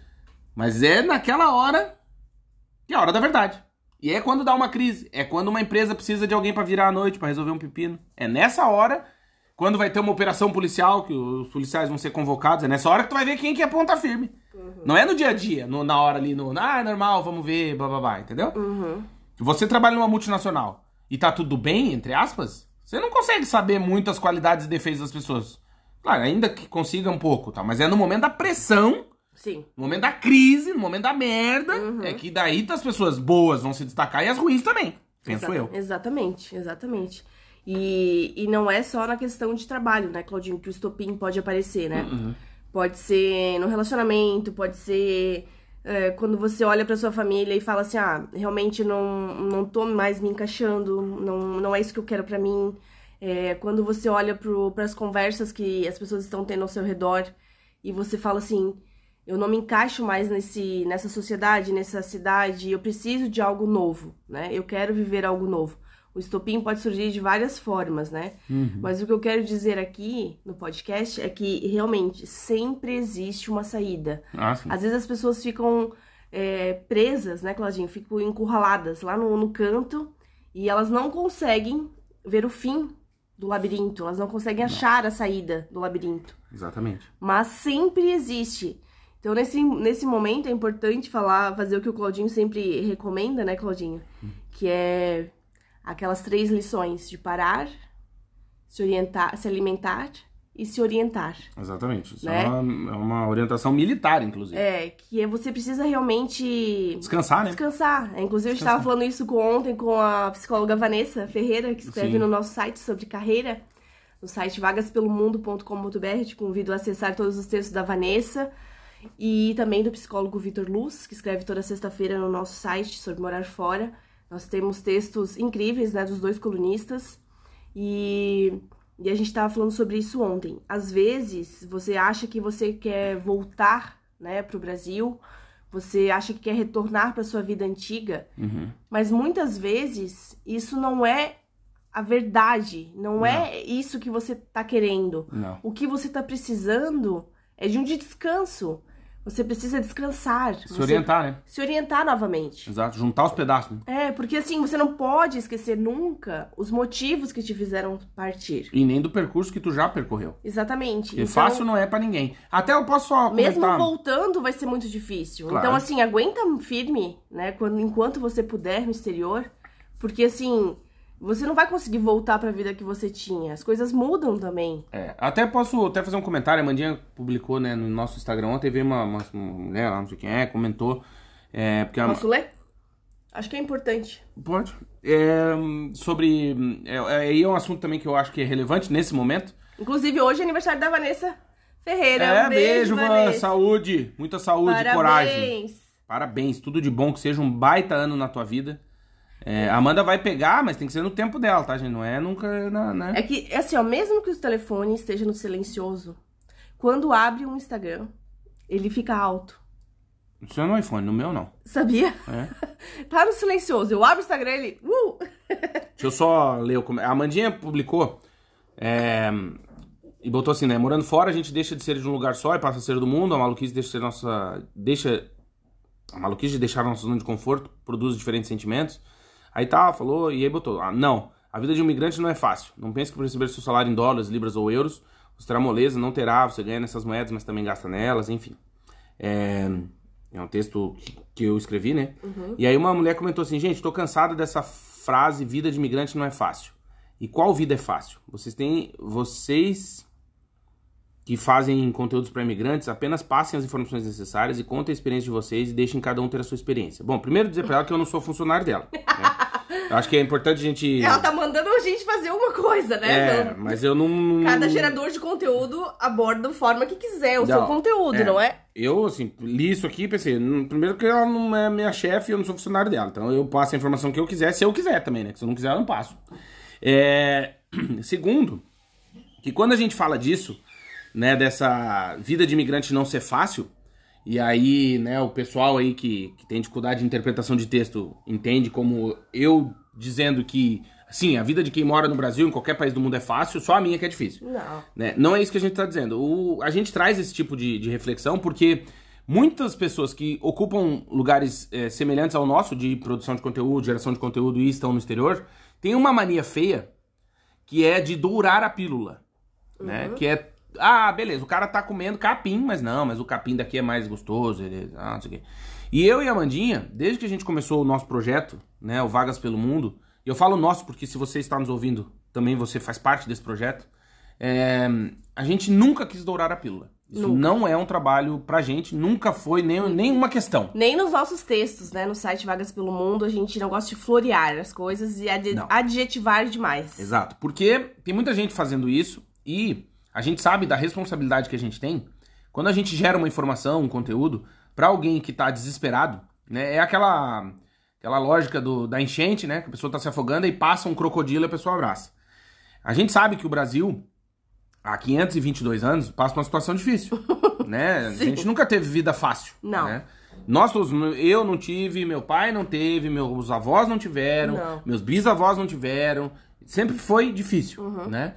Mas é naquela hora que é a hora da verdade. E é quando dá uma crise. É quando uma empresa precisa de alguém pra virar à noite, pra resolver um pepino. É nessa hora, quando vai ter uma operação policial, que os policiais vão ser convocados, é nessa hora que tu vai ver quem que é ponta firme. Uhum. Não é no dia a dia, no, na hora ali, no... Ah, é normal, vamos ver, blá, blá, blá, entendeu? Uhum. Você trabalha numa multinacional e tá tudo bem, entre aspas, você não consegue saber muito as qualidades e defeitos das pessoas. Claro, ainda que consiga um pouco, tá? Mas é no momento da pressão Sim. No momento da crise, no momento da merda, Uhum. é que daí as pessoas boas vão se destacar e as ruins também, penso Exa- eu. Exatamente, exatamente. E, e não é só na questão de trabalho, né, Claudinho, que o estopim pode aparecer, né? Uhum. Pode ser no relacionamento, pode ser é, quando você olha pra sua família e fala assim, ah, realmente não, não tô mais me encaixando, não, não é isso que eu quero pra mim. É, quando você olha para as conversas que as pessoas estão tendo ao seu redor e você fala assim, eu não me encaixo mais nesse, nessa sociedade, nessa cidade, eu preciso de algo novo, né? Eu quero viver algo novo. O estopim pode surgir de várias formas, né? Uhum. Mas o que eu quero dizer aqui no podcast é que realmente sempre existe uma saída. Ah, sim. Às vezes as pessoas ficam é, presas, né, Claudinho? Ficam encurraladas lá no, no canto e elas não conseguem ver o fim do labirinto, elas não conseguem achar a saída do labirinto. Exatamente. Mas sempre existe. Então, nesse, nesse momento, é importante falar, fazer o que o Claudinho sempre recomenda, né, Claudinho? Que é aquelas três lições de parar, se orientar, se alimentar e se orientar. Exatamente. Isso Né? é, uma, é uma orientação militar, inclusive. É, que é, você precisa realmente Descansar, né? descansar. É, inclusive, a gente Descansar. estava falando isso com- ontem com a psicóloga Vanessa Ferreira, que escreve Sim. no nosso site sobre carreira, no site vagas pelo mundo ponto com ponto b r. Te convido a acessar todos os textos da Vanessa e também do psicólogo Vitor Luz, que escreve toda sexta-feira no nosso site sobre morar fora. Nós temos textos incríveis, né, dos dois colunistas. E, e a gente estava falando sobre isso ontem. Às vezes, você acha que você quer voltar, né, para o Brasil, você acha que quer retornar para sua vida antiga, Uhum. mas muitas vezes isso não é a verdade, não, Não. é isso que você tá querendo. Não. O que você tá precisando é de um descanso. Você precisa descansar. Se você- orientar, né? Se orientar novamente. Exato. Juntar os pedaços, né? É, porque assim, você não pode esquecer nunca os motivos que te fizeram partir. E nem do percurso que tu já percorreu. Exatamente. Porque Então, fácil não é pra ninguém. Até eu posso só mesmo comentar... voltando vai ser muito difícil. Claro. Então, assim, aguenta firme, né? Quando, enquanto você puder no exterior. Porque, assim, você não vai conseguir voltar pra vida que você tinha. As coisas mudam também. É, até posso até fazer um comentário. A Mandinha publicou, né, no nosso Instagram ontem, veio uma, uma, uma mulher lá, não sei quem é, comentou. É, porque a, Posso ler? Acho que é importante. Pode. É, sobre... É, é, aí é um assunto também que eu acho que é relevante nesse momento. Inclusive, hoje é aniversário da Vanessa Ferreira. É, Um beijo, Van. Vanessa. Saúde. Muita saúde e coragem. Parabéns. Parabéns. Tudo de bom. Que seja um baita ano na tua vida. É, a Amanda vai pegar, mas tem que ser no tempo dela, tá, gente? Não é nunca... na- né? É que, assim, ó, mesmo que o telefone esteja no silencioso, quando abre um Instagram, ele fica alto. Isso é no iPhone, no meu não. Sabia? É. Tá no silencioso. Eu abro o Instagram e ele... Uh! Deixa eu só ler o comentário. A Amandinha publicou é, e botou assim, né? Morando fora, a gente deixa de ser de um lugar só e passa a ser do mundo. A maluquice deixa de ser nossa... Deixa... A maluquice de deixar nossa zona de conforto produz diferentes sentimentos. Aí tá, falou, e aí botou. Ah, não, a vida de um migrante não é fácil. Não pense que por receber seu salário em dólares, libras ou euros, você terá moleza, não terá, você ganha nessas moedas, mas também gasta nelas, enfim. É, é um texto que, que eu escrevi, né? Uhum. E aí uma mulher comentou assim, gente, tô cansada dessa frase, vida de migrante não é fácil. E qual vida é fácil? Vocês têm, vocês que fazem conteúdos para imigrantes, apenas passem as informações necessárias e contem a experiência de vocês e deixem cada um ter a sua experiência. Bom, primeiro dizer pra ela que eu não sou funcionário dela. Né? Eu acho que é importante a gente... Ela tá mandando a gente fazer uma coisa, né? É, Então, mas eu não... não- cada gerador de conteúdo aborda da forma que quiser o Não, seu conteúdo, é. não é? Eu, assim, li isso aqui e pensei, hum, primeiro que ela não é minha chefe e eu não sou funcionário dela. Então eu passo a informação que eu quiser, se eu quiser também, né? Que se eu não quiser, eu não passo. É... Segundo, que quando a gente fala disso, né, dessa vida de imigrante não ser fácil, e aí, né, o pessoal aí que, que tem dificuldade de interpretação de texto entende como eu dizendo que, assim, a vida de quem mora no Brasil, em qualquer país do mundo é fácil, só a minha que é difícil. Não. Né? Não é isso que a gente tá dizendo. O, a gente traz esse tipo de, de reflexão porque muitas pessoas que ocupam lugares é, semelhantes ao nosso, de produção de conteúdo, geração de conteúdo e estão no exterior, têm uma mania feia que é de dourar a pílula. Né? Que é, ah, beleza, o cara tá comendo capim, mas não, mas o capim daqui é mais gostoso, ele, ah, não sei o quê. E eu e a Amandinha, desde que a gente começou o nosso projeto, né, o Vagas pelo Mundo, e eu falo nosso porque se você está nos ouvindo, também você faz parte desse projeto, é, a gente nunca quis dourar a pílula. Isso Nunca. não é um trabalho pra gente, nunca foi nem, nem uma questão. Nem nos nossos textos, né? No site Vagas pelo Mundo, a gente não gosta de florear as coisas e ad Não. adjetivar demais. Exato, porque tem muita gente fazendo isso e a gente sabe da responsabilidade que a gente tem quando a gente gera uma informação, um conteúdo, pra alguém que tá desesperado, né? É aquela, aquela lógica do, da enchente, né? Que a pessoa tá se afogando e passa um crocodilo e a pessoa abraça. A gente sabe que o Brasil, há quinhentos e vinte e dois anos, passa por uma situação difícil, né? A gente nunca teve vida fácil. Não. Né? Nós todos, eu não tive, meu pai não teve, meus avós não tiveram, Não. meus bisavós não tiveram. Sempre foi difícil, Uhum. né?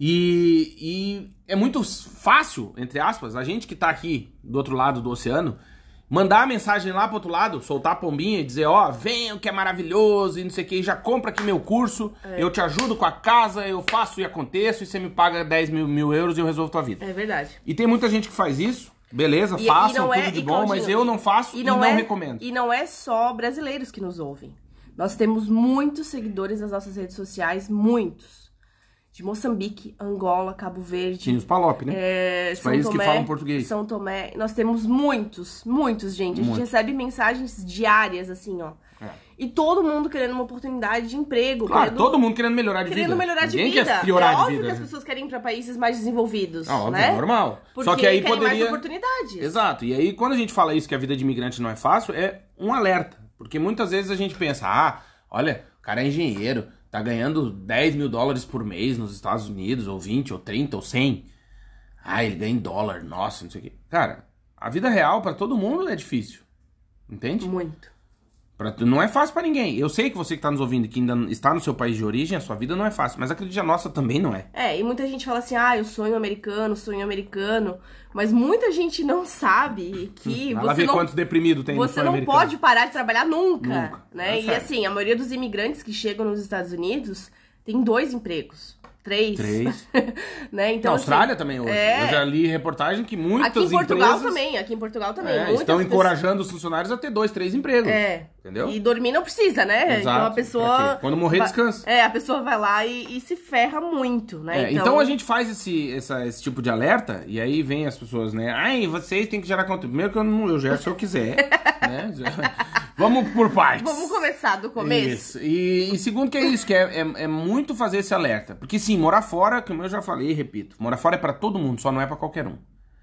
E, e é muito fácil, entre aspas, a gente que tá aqui do outro lado do oceano, mandar a mensagem lá pro outro lado, soltar a pombinha e dizer, ó, venham que é maravilhoso e não sei o que, já compra aqui meu curso, É. eu te ajudo com a casa, eu faço e aconteço, e você me paga dez mil, mil euros e eu resolvo tua vida. É verdade. E tem muita gente que faz isso, beleza, E- e façam, não tudo é- de e, bom, mas Claudinho, eu não faço e, não é, recomendo. E não é só brasileiros que nos ouvem. Nós temos muitos seguidores nas nossas redes sociais, muitos. De Moçambique, Angola, Cabo Verde. Tinha os Palop, né? É, Os países que falam português. São Tomé. Nós temos muitos, muitos, gente. A gente Muitos. recebe mensagens diárias, assim, ó. É. E todo mundo querendo uma oportunidade de emprego. Claro, querendo, todo mundo querendo melhorar de querendo vida. melhorar de Ninguém vida. quer piorar é de óbvio vida. que as né? pessoas querem ir pra países mais desenvolvidos, Ah, óbvio, né? é normal. Porque Só que aí querem poderia... mais oportunidades. Exato. E aí, quando a gente fala isso, que a vida de imigrante não é fácil, é um alerta. Porque muitas vezes a gente pensa, ah, olha, o cara é engenheiro, tá ganhando dez mil dólares por mês nos Estados Unidos, ou vinte, ou trinta, ou cem. Ah, ele ganha em dólar, nossa, não sei o quê. Cara, a vida real pra todo mundo é difícil. Entende? Muito. Pra- não é fácil pra ninguém. Eu sei que você que tá nos ouvindo, que ainda está no seu país de origem, a sua vida não é fácil. Mas acredite, a nossa também não é. É, e muita gente fala assim, ah, eu sonho americano, sonho americano. Mas muita gente não sabe que Vai lá você ver não, quantos deprimidos tem no você sonho não americano. pode parar de trabalhar nunca, Nunca. né? É E sério. assim, a maioria dos imigrantes que chegam nos Estados Unidos tem dois empregos. Três. Três. né? Então, Na Austrália assim, também hoje. é. Eu já li reportagem que muitas Aqui em Portugal empresas também, aqui em Portugal também. é, muitas estão pessoas- encorajando os funcionários a ter dois, três empregos. É. Entendeu? E dormir não precisa, né? Exato. Então a Pra pessoa. quê? Quando morrer, vai- descansa. É, a pessoa vai lá e, e se ferra muito, né? É, então... a gente faz esse, essa- esse tipo de alerta, e aí vem as pessoas, né? Ai, vocês têm que gerar conteúdo. Primeiro que eu não eu gero se eu quiser, né? Vamos por partes. Vamos começar do começo? Isso. E, e segundo que é isso, que é, é, é muito fazer esse alerta. Porque sim, morar fora, como eu já falei e repito, morar fora é pra todo mundo, só não é pra qualquer um.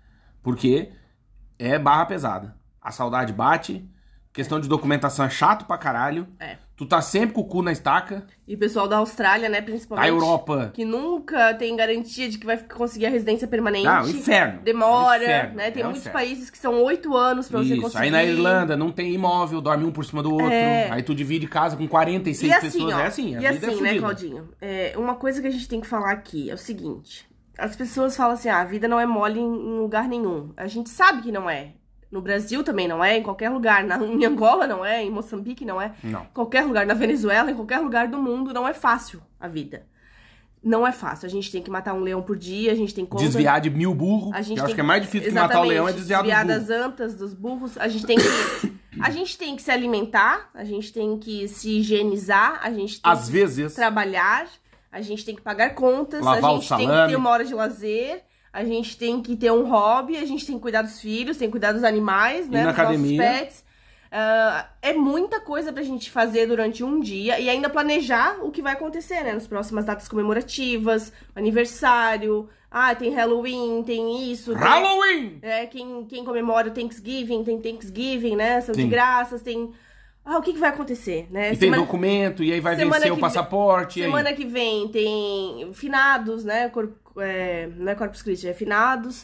Porque é barra pesada. A saudade bate, questão de documentação é chato pra caralho. É. Tu tá sempre com o cu na estaca. E o pessoal da Austrália, né, principalmente. Da Europa. Que nunca tem garantia de que vai conseguir a residência permanente. Ah, o inferno. Demora, É um inferno. né? Tem É um muitos inferno. países que são oito anos pra você Isso, conseguir. aí na Irlanda não tem imóvel, dorme um por cima do outro. É. Aí tu divide casa com quarenta e seis E assim, pessoas. ó, É assim, a e vida assim, é né, fodida. Claudinho? É, uma coisa que a gente tem que falar aqui é o seguinte. As pessoas falam assim, ah, a vida não é mole em, em lugar nenhum. A gente sabe que não é. No Brasil também não é, em qualquer lugar. Na, em Angola não é, em Moçambique não é. Não. Em qualquer lugar, na Venezuela, em qualquer lugar do mundo, não é fácil a vida. Não é fácil. A gente tem que matar um leão por dia, a gente tem conta... Desviar de mil burros. A gente Eu acho tem que é mais difícil que exatamente, matar o leão é desviar, desviar dos das burros. antas, dos burros. A gente tem que... a gente tem que se alimentar, a gente tem que se higienizar, a gente tem Às que vezes. trabalhar, a gente tem que pagar contas, Lavar a o gente tem que salame. ter uma hora de lazer, a gente tem que ter um hobby, a gente tem que cuidar dos filhos, tem que cuidar dos animais, né? na Dos academia. nossos pets. Ah, é muita coisa pra gente fazer durante um dia e ainda planejar o que vai acontecer, né? Nas próximas datas comemorativas, aniversário, ah, tem Halloween, tem isso. tem- Halloween! é, quem, quem comemora o Thanksgiving, tem Thanksgiving, né? São de Sim. graças, tem... Ah, o que, que vai acontecer, né? E tem Semana- documento, e aí vai semana vencer que o vem- passaporte. e aí? Semana que vem tem finados, né? Cor, é, não é Corpus Christi, é finados.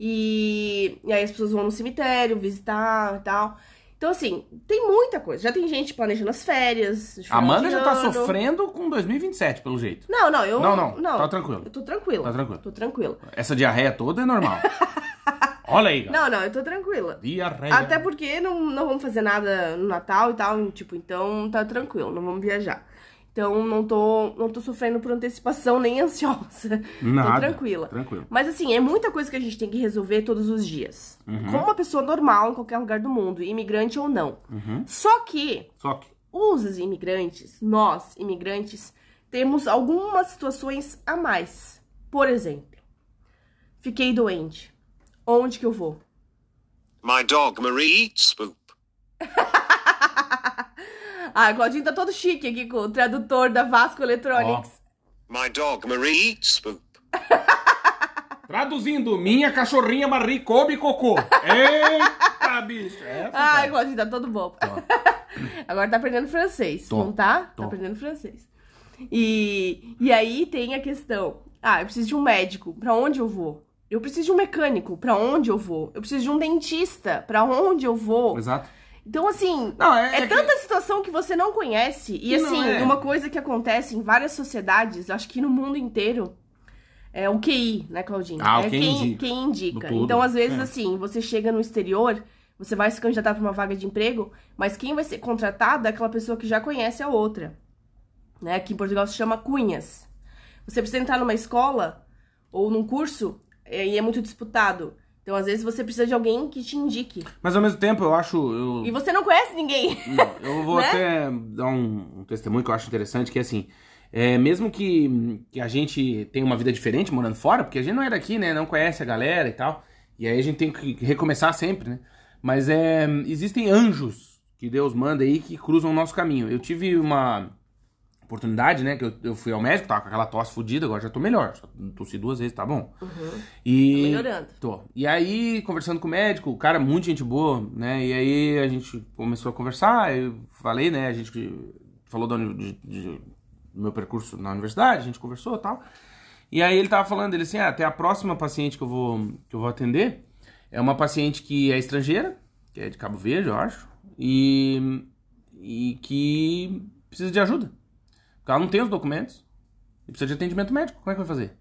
E, e aí as pessoas vão no cemitério visitar e tal. Então, assim, tem muita coisa. Já tem gente planejando as férias. de A final Amanda de já tá ano. sofrendo com dois mil e vinte e sete, pelo jeito. Não, não, eu. Não, não, tá tranquilo. Eu tô tranquila. Tá tranquilo. Tô tranquila. Essa diarreia toda é normal. Olha aí, galera. Não, não, eu tô tranquila. Diarreia. Até porque não, não vamos fazer nada no Natal e tal, tipo, então tá tranquilo, não vamos viajar. Então não tô, não tô sofrendo por antecipação nem ansiosa. Nada. Tô tranquila. Tranquilo. Mas assim, é muita coisa que a gente tem que resolver todos os dias. Uhum. Como uma pessoa normal em qualquer lugar do mundo, imigrante ou não. Uhum. Só que Só que. os imigrantes, nós, imigrantes, temos algumas situações a mais. Por exemplo, fiquei doente. Onde que eu vou? My dog Marie eats poop. Ah, o Claudinho tá todo chique aqui com o tradutor da Vasco Electronics. My dog Marie eats poop. Traduzindo, minha cachorrinha Marie come cocô. Eita, bicho. Essa, Ai, Claudinho, tá todo bom. Agora tá aprendendo francês, Tô. não tá? Tô. Tá aprendendo francês. E, e aí tem a questão. Ah, eu preciso de um médico. Pra onde eu vou? Eu preciso de um mecânico. Pra onde eu vou? Eu preciso de um dentista. Pra onde eu vou? Exato. Então, assim, Não, é- é, é que- tanta situação que você não conhece. E, Não, assim, é. uma coisa que acontece em várias sociedades, acho que no mundo inteiro, é o Q I, né, Claudinho? Ah, o é quem quem, indica. quem indica. Do tudo. Então, às vezes, É. assim, você chega no exterior, você vai se candidatar para uma vaga de emprego, mas quem vai ser contratado é aquela pessoa que já conhece a outra. Né? Aqui em Portugal se chama cunhas. Você precisa entrar numa escola ou num curso é, e é muito disputado. Então, às vezes, você precisa de alguém que te indique. Mas ao mesmo tempo, eu acho. Eu, E você não conhece ninguém. eu vou né? até dar um, um testemunho que eu acho interessante, que é assim. É, mesmo que, que a gente tenha uma vida diferente morando fora, porque a gente não é daqui, né? Não conhece a galera e tal. E aí a gente tem que recomeçar sempre, né? Mas é, existem anjos que Deus manda aí que cruzam o nosso caminho. Eu tive uma oportunidade, né? Que eu, eu fui ao médico, tava com aquela tosse fodida, agora já tô melhor. Só tossi duas vezes, tá bom. Uhum. E... Tá melhorando. Tô. E aí, conversando com o médico, o cara, muito gente boa, né? E aí a gente começou a conversar, eu falei, né? A gente falou do, de, de, do meu percurso na universidade, a gente conversou e tal. E aí ele tava falando, ele assim, ah, até a próxima paciente que eu vou, que eu vou atender é uma paciente que é estrangeira, que é de Cabo Verde, eu acho, e, e que precisa de ajuda. Porque ela não tem os documentos e precisa de atendimento médico. Como é que vai fazer?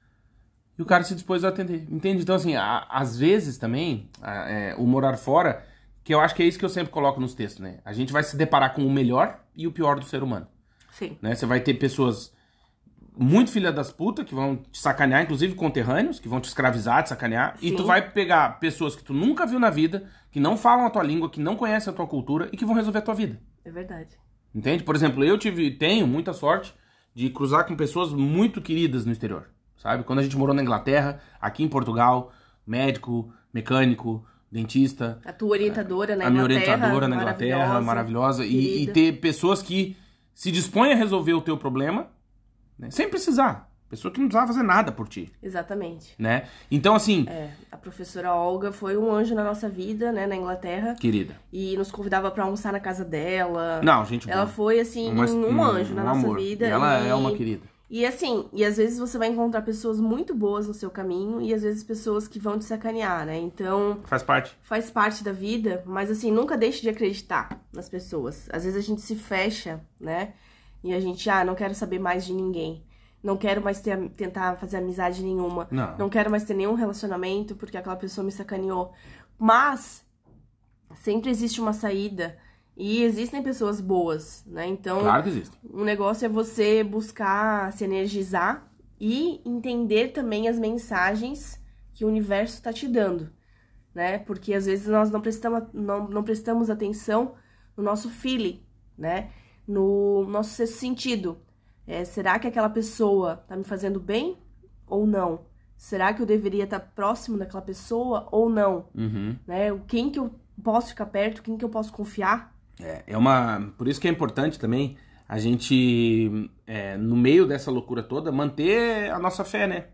E o cara se dispôs a atender, entende? Então, assim, a, às vezes também, a, é, o morar fora, que eu acho que é isso que eu sempre coloco nos textos, né? A gente vai se deparar com o melhor e o pior do ser humano. Sim. Né? Você vai ter pessoas muito filha das putas, que vão te sacanear, inclusive conterrâneos, que vão te escravizar, te sacanear. Sim. E tu vai pegar pessoas que tu nunca viu na vida, que não falam a tua língua, que não conhecem a tua cultura e que vão resolver a tua vida. É verdade. Entende? Por exemplo, eu tive, tenho muita sorte de cruzar com pessoas muito queridas no exterior, sabe? Quando a gente morou na Inglaterra, aqui em Portugal, médico, mecânico, dentista. A tua orientadora na a minha Inglaterra. orientadora na Inglaterra, maravilhosa. E, e ter pessoas que se dispõem a resolver o teu problema, né? Sem precisar. Pessoa que não precisava fazer nada por ti, Exatamente. né? Então, assim... É, a professora Olga foi um anjo na nossa vida, né, na Inglaterra. Querida. E nos convidava pra almoçar na casa dela. Não, gente Ela boa. foi, assim, Uma- um, um anjo na um nossa amor. vida. E ela e... é uma querida. E assim, e às vezes você vai encontrar pessoas muito boas no seu caminho e às vezes pessoas que vão te sacanear, né? Então, Faz parte. faz parte da vida, mas assim, nunca deixe de acreditar nas pessoas. Às vezes a gente se fecha, né? E a gente, ah, não quero saber mais de ninguém. Não quero mais ter, tentar fazer amizade nenhuma. Não. Não quero mais ter nenhum relacionamento porque aquela pessoa me sacaneou. Mas sempre existe uma saída e existem pessoas boas, né? Então, Claro que existe. o negócio é você buscar se energizar e entender também as mensagens que o universo está te dando, né? Porque às vezes nós não prestamos, não, não prestamos atenção no nosso feeling, né? No nosso sexto sentido. É, será que aquela pessoa tá me fazendo bem ou não? Será que eu deveria estar próximo daquela pessoa ou não? Uhum. Né? Quem que eu posso ficar perto? Quem que eu posso confiar? É, é uma... Por isso que é importante também a gente, é, no meio dessa loucura toda, manter a nossa fé, né?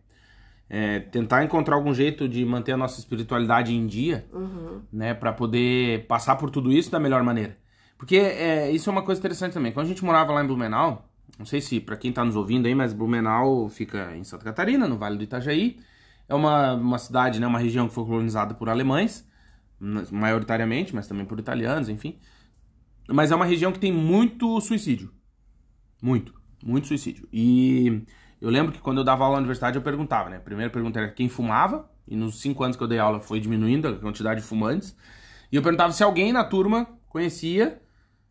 É, tentar encontrar algum jeito de manter a nossa espiritualidade em dia, Uhum. né? Pra poder passar por tudo isso da melhor maneira. Porque é, isso é uma coisa interessante também. Quando a gente morava lá em Blumenau, não sei se pra quem tá nos ouvindo aí, mas Blumenau fica em Santa Catarina, no Vale do Itajaí. É uma, uma cidade, né? Uma região que foi colonizada por alemães, maioritariamente, mas também por italianos, enfim. Mas é uma região que tem muito suicídio. Muito, muito suicídio. E eu lembro que quando eu dava aula na universidade eu perguntava, né? A primeira pergunta era quem fumava, e nos cinco anos que eu dei aula foi diminuindo a quantidade de fumantes. E eu perguntava se alguém na turma conhecia,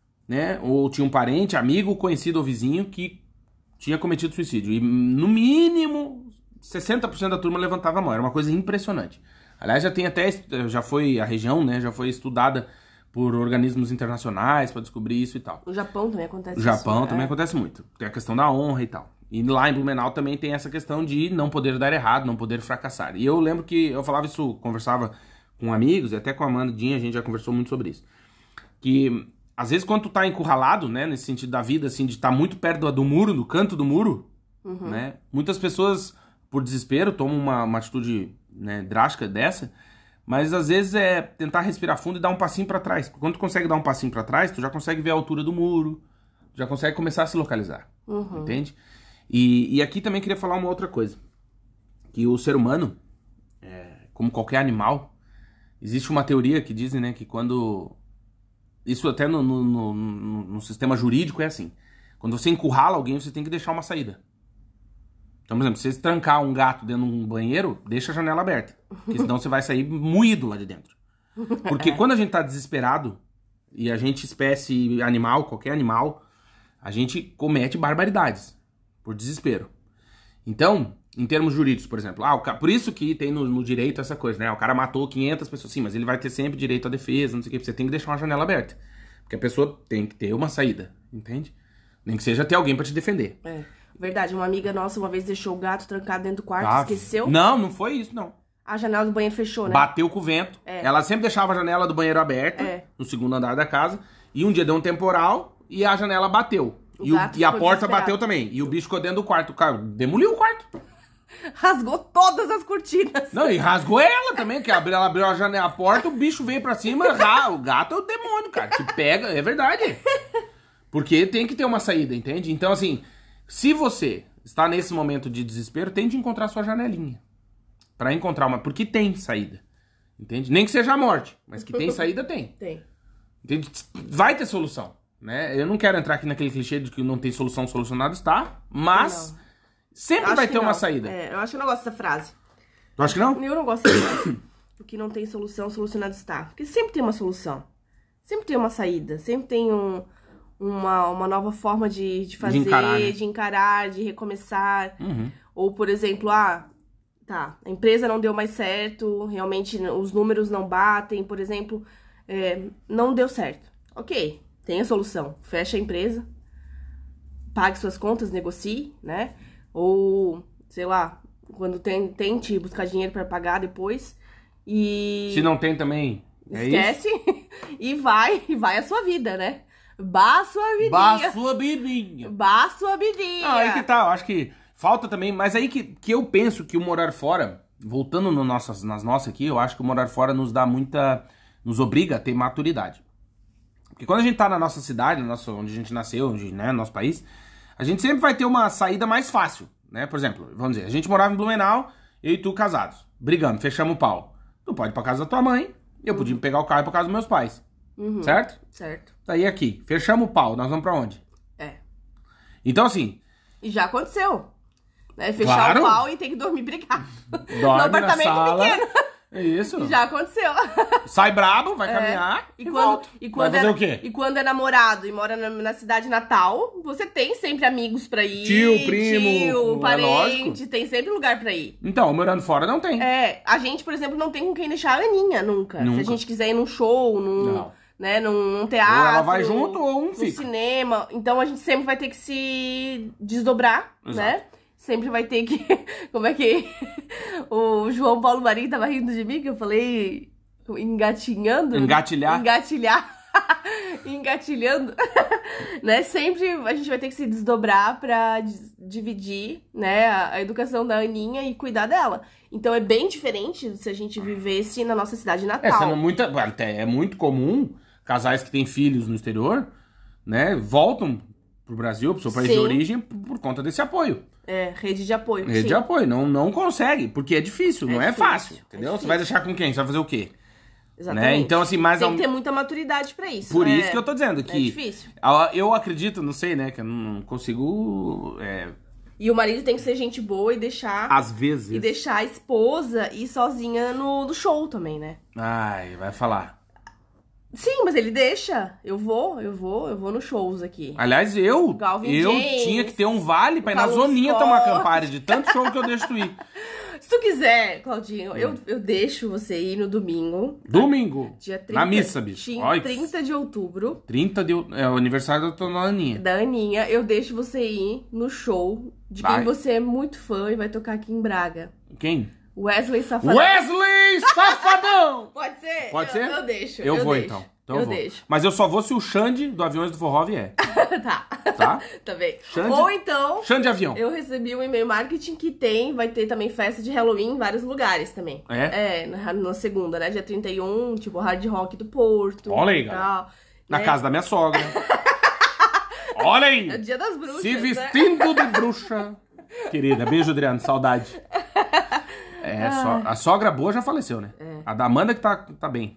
né? Ou tinha um parente, amigo, conhecido ou vizinho que tinha cometido suicídio. E no mínimo sessenta por cento da turma levantava a mão. Era uma coisa impressionante. Aliás, já tem até, já foi a região, né? Já foi estudada por organismos internacionais para descobrir isso e tal. No Japão também acontece No isso. Japão né? também acontece muito. Tem a questão da honra e tal. E lá em Blumenau também tem essa questão de não poder dar errado, não poder fracassar. E eu lembro que eu falava isso, conversava com amigos, e até com a Amandinha, a gente já conversou muito sobre isso. Que, às vezes, quando tu tá encurralado, né, nesse sentido da vida, assim, de estar tá muito perto do, do muro, do canto do muro, uhum. né, muitas pessoas, por desespero, tomam uma, uma atitude, né, drástica dessa, mas, às vezes, é tentar respirar fundo e dar um passinho pra trás. Quando tu consegue dar um passinho pra trás, tu já consegue ver a altura do muro, tu já consegue começar a se localizar, uhum. entende? E, e aqui também queria falar uma outra coisa, que o ser humano, é, como qualquer animal, existe uma teoria que dizem, né, que quando... Isso até no, no, no, no sistema jurídico é assim. Quando você encurrala alguém, você tem que deixar uma saída. Então, por exemplo, se você trancar um gato dentro de um banheiro, deixa a janela aberta. Porque senão você vai sair moído lá de dentro. Porque quando a gente tá desesperado, e a gente, espécie animal, qualquer animal, a gente comete barbaridades por desespero. Então, em termos jurídicos, por exemplo, ah, o ca... por isso que tem no, no direito essa coisa, né? O cara matou quinhentas pessoas, sim, mas ele vai ter sempre direito à defesa, não sei o que, você tem que deixar uma janela aberta. Porque a pessoa tem que ter uma saída, entende? Nem que seja ter alguém pra te defender. É, verdade. Uma amiga nossa uma vez deixou o gato trancado dentro do quarto, ah, esqueceu. Não, não foi isso, não. A janela do banheiro fechou, né? Bateu com o vento. É. Ela sempre deixava a janela do banheiro aberta, é. no segundo andar da casa, e um dia deu um temporal e a janela bateu. O e, o, e a porta bateu também. E o bicho ficou dentro do quarto. O cara demoliu o quarto. Rasgou todas as cortinas. Não, e rasgou ela também, que abriu, ela abriu a janela, a porta, o bicho veio pra cima, ra, o gato é o demônio, cara, que pega, é verdade. Porque tem que ter uma saída, entende? Então, assim, se você está nesse momento de desespero, tente encontrar sua janelinha. Pra encontrar uma, porque tem saída, entende? Nem que seja a morte, mas que tem saída, tem. Tem. Entende? Vai ter solução, né? Eu não quero entrar aqui naquele clichê de que não tem solução, solucionado está, mas... Não. Sempre vai ter não. uma saída. É, eu acho que eu não gosto dessa frase. Tu acha que não? Eu não gosto dessa frase. Porque não tem solução, solucionado está. Porque sempre tem uma solução. Sempre tem uma saída. Sempre tem um, uma, uma nova forma de, de fazer, de encarar, né? de encarar, de recomeçar. Uhum. Ou, por exemplo, ah, tá, a empresa não deu mais certo, realmente os números não batem, por exemplo, é, não deu certo. Ok, tem a solução. Fecha a empresa, pague suas contas, negocie, né? Ou, sei lá, quando tem, tente buscar dinheiro pra pagar depois e... Se não tem também, é esquece isso? e vai, e vai a sua vida, né? Bá a sua vidinha. Bá a sua vidinha. Bá a sua vidinha. Não, aí que tá, eu acho que falta também, mas aí que, que eu penso que o morar fora, voltando no nossas, nas nossas aqui, eu acho que o morar fora nos dá muita, nos obriga a ter maturidade. Porque quando a gente tá na nossa cidade, no nosso, onde a gente nasceu, onde, né, no nosso país... A gente sempre vai ter uma saída mais fácil, né? Por exemplo, vamos dizer, a gente morava em Blumenau, eu e tu casados, brigando, fechamos o pau. Tu pode ir pra casa da tua mãe, eu podia uhum. pegar o carro e ir pra casa dos meus pais. Uhum. Certo? Certo. Daí aqui, fechamos o pau, nós vamos pra onde? É. Então assim... E já aconteceu. Né? Fechar claro. o pau e ter que dormir brigado. Dorme no apartamento na sala. Pequeno. É isso. Já aconteceu. Sai brabo, vai caminhar é. e, e quando, volta. E quando vai fazer é, o quê? E quando é namorado e mora na, na cidade natal, você tem sempre amigos pra ir. Tio, primo, tio, parente, é tem sempre lugar pra ir. Então, morando fora não tem. É, a gente, por exemplo, não tem com quem deixar a Aninha nunca. nunca. Se a gente quiser ir num show, num, não. né, num, num teatro. Ou ela vai junto ou um no fica. cinema. Então a gente sempre vai ter que se desdobrar, exato. Né? Sempre vai ter que... Como é que... O João Paulo Marinho tava rindo de mim, que eu falei... Engatinhando. Engatilhar. Engatilhar. Engatilhando. Né? Sempre a gente vai ter que se desdobrar pra dividir, né, a, a educação da Aninha e cuidar dela. Então é bem diferente se a gente vivesse na nossa cidade natal. É, sendo muita, até é muito comum casais que têm filhos no exterior, né, voltam pro Brasil, pro seu país sim. de origem, por, por conta desse apoio. É, rede de apoio. Rede sim. de apoio. Não, não consegue, porque é difícil, é não difícil, é fácil, entendeu? É você vai deixar com quem? Você vai fazer o quê? Exatamente. Né? Então, assim, mais... Tem que ter muita maturidade pra isso. Por é... isso que eu tô dizendo que... É difícil. Eu acredito, não sei, né, que eu não consigo... É... E o marido tem que ser gente boa e deixar... Às vezes. E deixar a esposa ir sozinha no, no show também, né? Ai, vai falar. Sim, mas ele deixa. Eu vou, eu vou, eu vou nos shows aqui. Aliás, eu, Calvin eu James, tinha que ter um vale pra ir na zoninha tomar Campari, de tanto show que eu deixo tu ir. Se tu quiser, Claudinho, eu, eu deixo você ir no domingo. Domingo. Dia trinta, Na missa, bicho. Olha. trinta de outubro. trinta de outubro. É o aniversário da tua Aninha. Da Aninha. Eu deixo você ir no show de quem Vai. você é muito fã e vai tocar aqui em Braga. Quem? Wesley Safadão. Wesley Safadão! Pode ser? Pode eu, ser? Eu deixo. Eu, eu vou deixo. então. Então eu eu vou. deixo. Mas eu só vou se o Xande do Aviões do Forró vier. Tá. Tá? Tá bem. Xande- Ou então, Xande Avião. eu recebi um e-mail marketing que tem, vai ter também festa de Halloween em vários lugares também. É? É, na, na segunda, né? Dia trinta e um, tipo Hard Rock do Porto. Olha aí, e galera. tal, Na né? casa da minha sogra. Olha aí! É o dia das bruxas, Se né? vestindo de bruxa. Querida, beijo, Adriano, saudade. É, só, a sogra boa já faleceu, né? É. A da Amanda que tá, tá bem.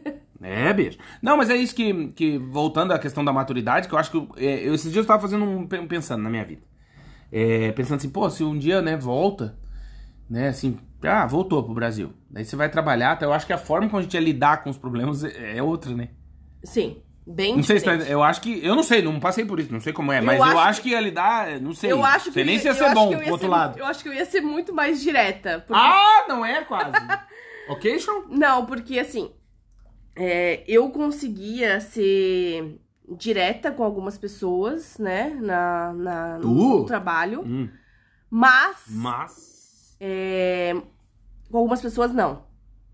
É, beijo. Não, mas é isso que, que, voltando à questão da maturidade, que eu acho que, é, eu, esses dias eu tava fazendo um, pensando na minha vida. É, pensando assim, pô, se um dia, né, volta, né, assim, ah, voltou pro Brasil. Daí você vai trabalhar, tá? Eu acho que a forma como a gente ia lidar com os problemas é, é outra, né? Sim, bem Não sei se tá, diferente. eu acho que, eu não sei, não passei por isso, não sei como é, Eu mas eu acho acho que ia lidar, não sei. Eu acho que sei eu nem ia- se ia eu ser acho bom que eu pro ia outro ser- lado. Eu acho que eu ia ser muito mais direta. porque- Ah, não é quase. Ok, show? Não, porque assim, é, eu conseguia ser direta com algumas pessoas, né, na, na, no Tu? trabalho, Hum, mas mas... é, com algumas pessoas não.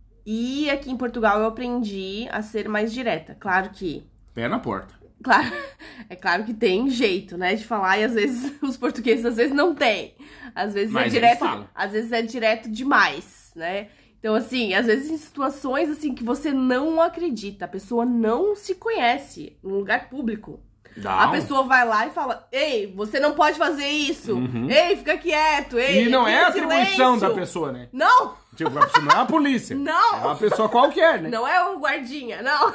E aqui em Portugal eu aprendi a ser mais direta. Claro que, Pé na porta. claro, é claro que tem jeito, né, de falar e às vezes os portugueses às vezes não tem. Às vezes Mas é eles direto, falam. às vezes é direto demais, né? Então, assim, às vezes em situações assim que você não acredita, a pessoa não se conhece num lugar público. Dá A um- pessoa vai lá e fala: ei, você não pode fazer isso. Uhum. Ei, fica quieto. Ei, E não aqui é a atribuição silêncio." da pessoa, né? Não, Tipo, a pessoa não é a polícia. Não. É uma pessoa qualquer, né? não é o guardinha, não.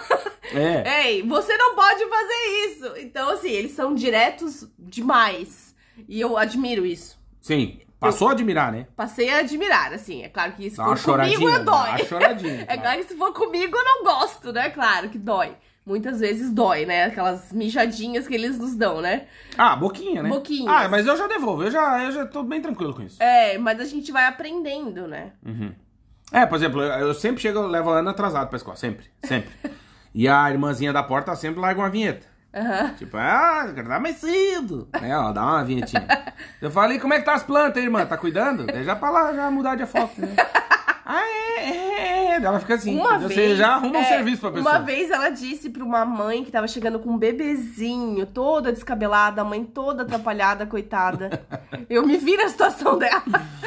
É. Ei, você não pode fazer isso. Então, assim, eles são diretos demais. E eu admiro isso. Sim. Passou a admirar, né? Passei a admirar, assim. É claro que se Dá uma for comigo, choradinha. eu Dá dói. uma choradinha. É claro que se for comigo, eu não gosto, né? Claro que dói. Muitas vezes dói, né? Aquelas mijadinhas que eles nos dão, né? Ah, boquinha, né? Boquinhas. Ah, mas eu já devolvo. Eu já, eu já tô bem tranquilo com isso. É, mas a gente vai aprendendo, né? Uhum. É, por exemplo, eu eu sempre chego, eu levo a Ana atrasado pra escola. Sempre, sempre. E a irmãzinha da porta sempre larga uma vinheta. Aham. Tipo, ah, quero dar mais cedo. É, ela dá uma vinhetinha. Eu falei, como é que tá as plantas, irmã? Tá cuidando? Daí já pra lá, já mudar de foto, né? Ah, é, é, é. Ela fica assim. Uma entendeu? vez, Você já arruma um é, serviço pra pessoa. Uma vez ela disse pra uma mãe que tava chegando com um bebezinho, toda descabelada, a mãe toda atrapalhada, coitada. Eu me vi na situação dela.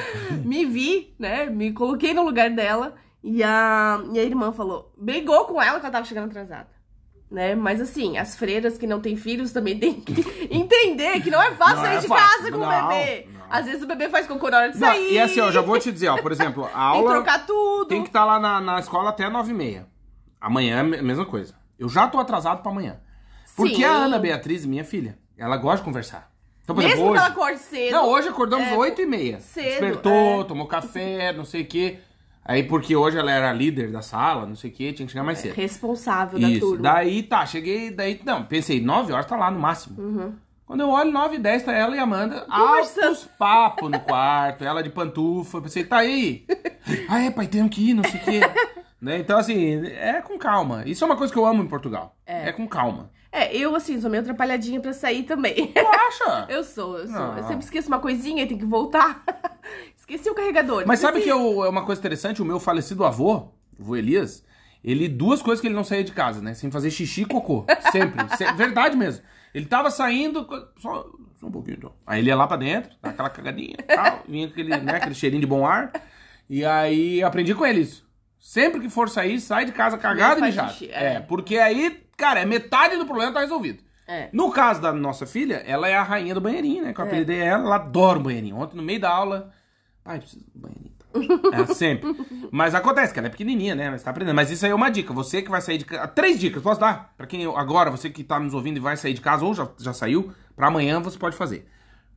Me vi, né? Me coloquei no lugar dela. E a, e a irmã falou, brigou com ela que ela tava chegando atrasada. Né? Mas assim, as freiras que não têm filhos também têm que entender que não é fácil Não sair é de fácil. casa com o Não, bebê. não. Às vezes o bebê faz cocô na hora de Não, sair. e assim, ó, já vou te dizer, ó, por exemplo, a Tem que aula trocar tudo. tem que estar lá na, na escola até nove e meia. Amanhã é a me- mesma coisa. Eu já tô atrasado pra amanhã. Porque Sim. a Ana Beatriz, minha filha, ela gosta de conversar. Então, por Mesmo exemplo, que hoje... ela acorde cedo. Não, hoje acordamos é, oito e meia. cedo, Despertou, é. tomou café, não sei o quê. Aí, porque hoje ela era líder da sala, não sei o quê, tinha que chegar mais cedo. Responsável da Isso, turma. daí tá, cheguei, daí, não, pensei, nove horas tá lá no máximo. Uhum. Quando eu olho, nove e dez, tá ela e a Amanda, Conversando. altos papos no quarto, ela de pantufa, pensei, tá aí? Ah, é, pai, tenho que ir, não sei o quê. Né? Então, assim, é com calma. Isso é uma coisa que eu amo em Portugal. É, é com calma. É, eu, assim, sou meio atrapalhadinha pra sair também. Tu acha? Eu sou, eu sou. Não. Eu sempre esqueço uma coisinha e tenho que voltar. Esqueci o carregador. Mas sabe esqueci. que eu, é uma coisa interessante? O meu falecido avô, o avô Elias, ele, duas coisas que ele não saía de casa, né? Sem fazer xixi e cocô. Sempre. Se- verdade mesmo. Ele tava saindo, só, só um pouquinho, então. Aí ele ia lá pra dentro, dava aquela cagadinha, tal, vinha aquele, né, aquele cheirinho de bom ar. E aí eu aprendi com ele isso. Sempre que for sair, sai de casa cagado e faz mijado. xixi, É. é. porque aí, cara, é metade do problema tá resolvido. É. No caso da nossa filha, ela é a rainha do banheirinho, né? Que eu É. apelidei ela, ela adora o banheirinho. Ontem, no meio da aula, pai, preciso do banheirinho. É, sempre. Mas acontece que ela é pequenininha, né? Ela está aprendendo. Mas isso aí é uma dica. Você que vai sair de casa... Três dicas, posso dar? Pra quem agora, você que tá nos ouvindo e vai sair de casa, ou já, já saiu, pra amanhã você pode fazer.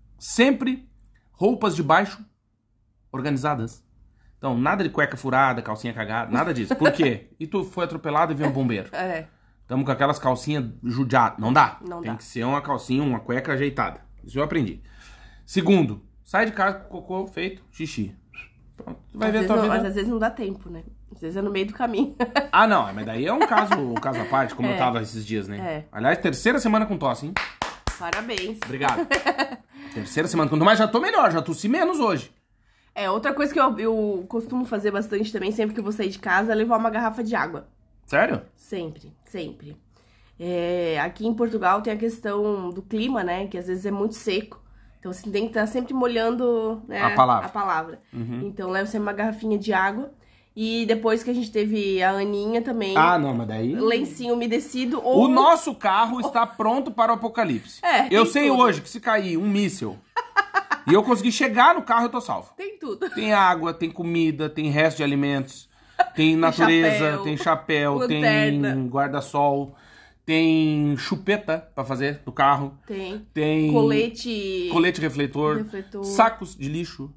Sempre roupas de baixo organizadas. Então, nada de cueca furada, calcinha cagada, nada disso. Por quê? E tu foi atropelado e veio um bombeiro. É. Tamo com aquelas calcinhas judiadas. Não dá. Não Tem dá. que ser uma calcinha, uma cueca ajeitada. Isso eu aprendi. Segundo, sai de casa com cocô feito, xixi. Pronto, vai às ver a vezes tua não, vida. Mas às vezes não dá tempo, né? Às vezes é no meio do caminho. Ah, não, mas daí é um caso, um caso à parte, como É. eu tava esses dias, né? É. Aliás, terceira semana com tosse, hein? Parabéns. Obrigado. Terceira semana com tosse, mas já tô melhor, já tossi menos hoje. É, outra coisa que eu, eu costumo fazer bastante também, sempre que eu vou sair de casa, é levar uma garrafa de água. Sério? Sempre, sempre. É, aqui em Portugal tem a questão do clima, né? Que às vezes é muito seco. Então você tem que estar sempre molhando, né, A palavra. a palavra. Uhum. Então levo sempre uma garrafinha de água. E depois que a gente teve a Aninha também, Ah, não, mas daí... lencinho umedecido ou... O nosso carro está pronto para o apocalipse. É, eu tem sei tudo. hoje que se cair um míssil e eu conseguir chegar no carro, eu tô salvo. Tem tudo. Tem água, tem comida, tem resto de alimentos, tem natureza, chapéu, tem chapéu, lanterna. tem guarda-sol, tem chupeta pra fazer do carro, Tem tem colete... colete refletor, refletor. sacos de lixo,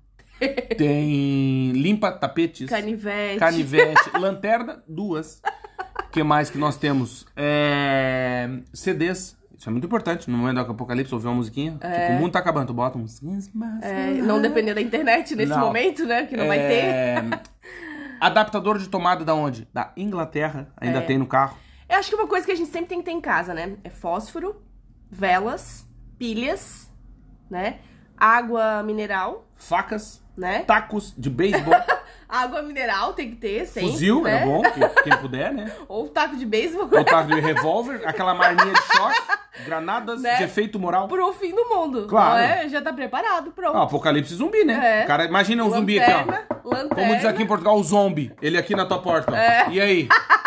tem limpa-tapetes, Canivete. canivete, lanterna, duas. O que mais que nós temos? É... C Ds. Isso é muito importante. No momento do apocalipse, ouvir uma musiquinha. Tipo, o mundo tá acabando. Tu bota um... É, não depender da internet nesse Não. momento, né? Que não vai ter. É... Adaptador de tomada da onde? Da Inglaterra. Ainda É. tem no carro. Eu acho que uma coisa que a gente sempre tem que ter em casa, né? É fósforo, velas, pilhas, né? Água mineral, Facas, né? tacos de beisebol, Água mineral tem que ter sempre, fuzil, né? é bom, que- quem puder, né? Ou taco de beisebol. Ou taco de revólver, aquela marminha de choque, granadas Né? de efeito moral. Pro fim do mundo. Claro. Não é? Já tá preparado, pronto. Ah, apocalipse zumbi, né? É. O cara, imagina um zumbi aqui, Lanterna, ó. lanterna. Como diz aqui em Portugal, o zombie. Ele aqui na tua porta, ó. É. E aí?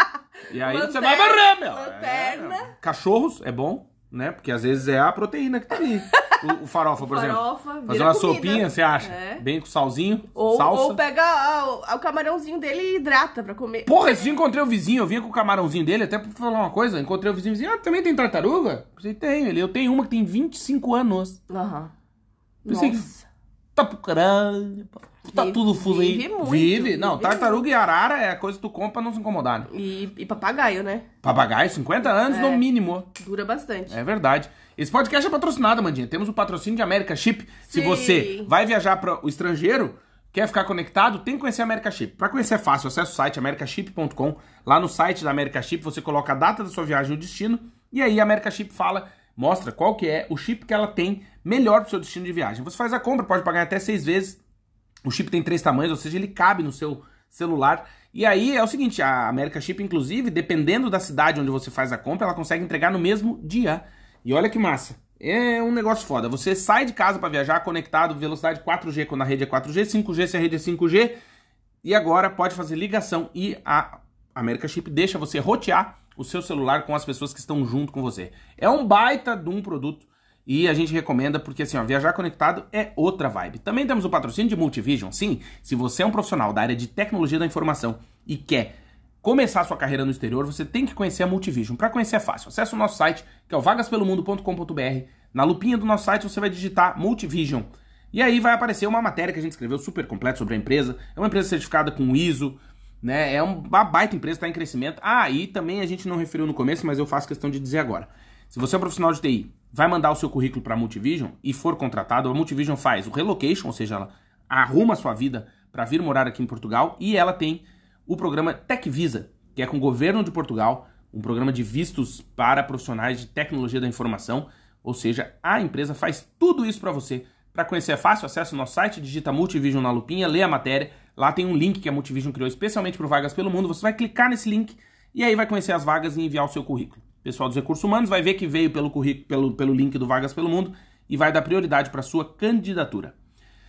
E aí você Lanterna, vai morrer, meu. lanterna. É. Cachorros é bom, né? Porque às vezes é a proteína que tá ali. O, o farofa, por Farofa, exemplo. vira Fazer uma comida. sopinha, você acha? É. Bem com salzinho, Ou, salsa. ou pega ah, o camarãozinho dele e hidrata pra comer. Porra, esse dia encontrei o vizinho, eu vinha com o camarãozinho dele, até pra falar uma coisa, encontrei o vizinho e disse, ah, também tem tartaruga? Eu pensei, tem, ele, eu tenho uma que tem vinte e cinco anos. Aham. Pensei que- Nossa. Tá pro caralho, pá. Tá Vive- tudo fuso aí. vive muito, Vive. Não, vive tartaruga e arara é a coisa que tu compra pra não se incomodar, né? E, e papagaio, né? Papagaio, cinquenta anos É. no mínimo. Dura bastante. É verdade. Esse podcast é patrocinado, Mandinha. Temos o patrocínio de America Chip. Se Sim. você vai viajar para o estrangeiro, quer ficar conectado, tem que conhecer a America Chip. Para conhecer é fácil, acesse o site america chip ponto com. Lá no site da America Chip você coloca a data da sua viagem e o destino. E aí a America Chip fala, mostra qual que é o chip que ela tem melhor para o seu destino de viagem. Você faz a compra, pode pagar até seis vezes. O chip tem três tamanhos, ou seja, ele cabe no seu celular. E aí é o seguinte, a America Chip, inclusive, dependendo da cidade onde você faz a compra, ela consegue entregar no mesmo dia. E olha que massa. É um negócio foda. Você sai de casa para viajar conectado, velocidade quatro G quando a rede é quatro G, cinco G se a rede é cinco G. E agora pode fazer ligação e a America Chip deixa você rotear o seu celular com as pessoas que estão junto com você. É um baita de um produto. E a gente recomenda porque, assim, ó, viajar conectado é outra vibe. Também temos o patrocínio de Multivision. Sim, se você é um profissional da área de tecnologia da informação e quer começar a sua carreira no exterior, você tem que conhecer a Multivision. Para conhecer é fácil. Acesse o nosso site, que é o vagas pelo mundo ponto com ponto br. Na lupinha do nosso site você vai digitar Multivision. E aí vai aparecer uma matéria que a gente escreveu super completa sobre a empresa. É uma empresa certificada com I S O, né? É uma baita empresa, está em crescimento. Ah, e também a gente não referiu no começo, mas eu faço questão de dizer agora. Se você é um profissional de T I, vai mandar o seu currículo para a Multivision e for contratado, a Multivision faz o relocation, ou seja, ela arruma a sua vida para vir morar aqui em Portugal, e ela tem o programa Tech Visa, que é com o governo de Portugal, um programa de vistos para profissionais de tecnologia da informação, ou seja, a empresa faz tudo isso para você. Para conhecer é fácil, acesse o nosso site, digita Multivision na lupinha, lê a matéria, lá tem um link que a Multivision criou especialmente para Vagas pelo Mundo, você vai clicar nesse link e aí vai conhecer as vagas e enviar o seu currículo. O pessoal dos recursos humanos vai ver que veio pelo, currículo, pelo, pelo link do Vagas pelo Mundo e vai dar prioridade para sua candidatura.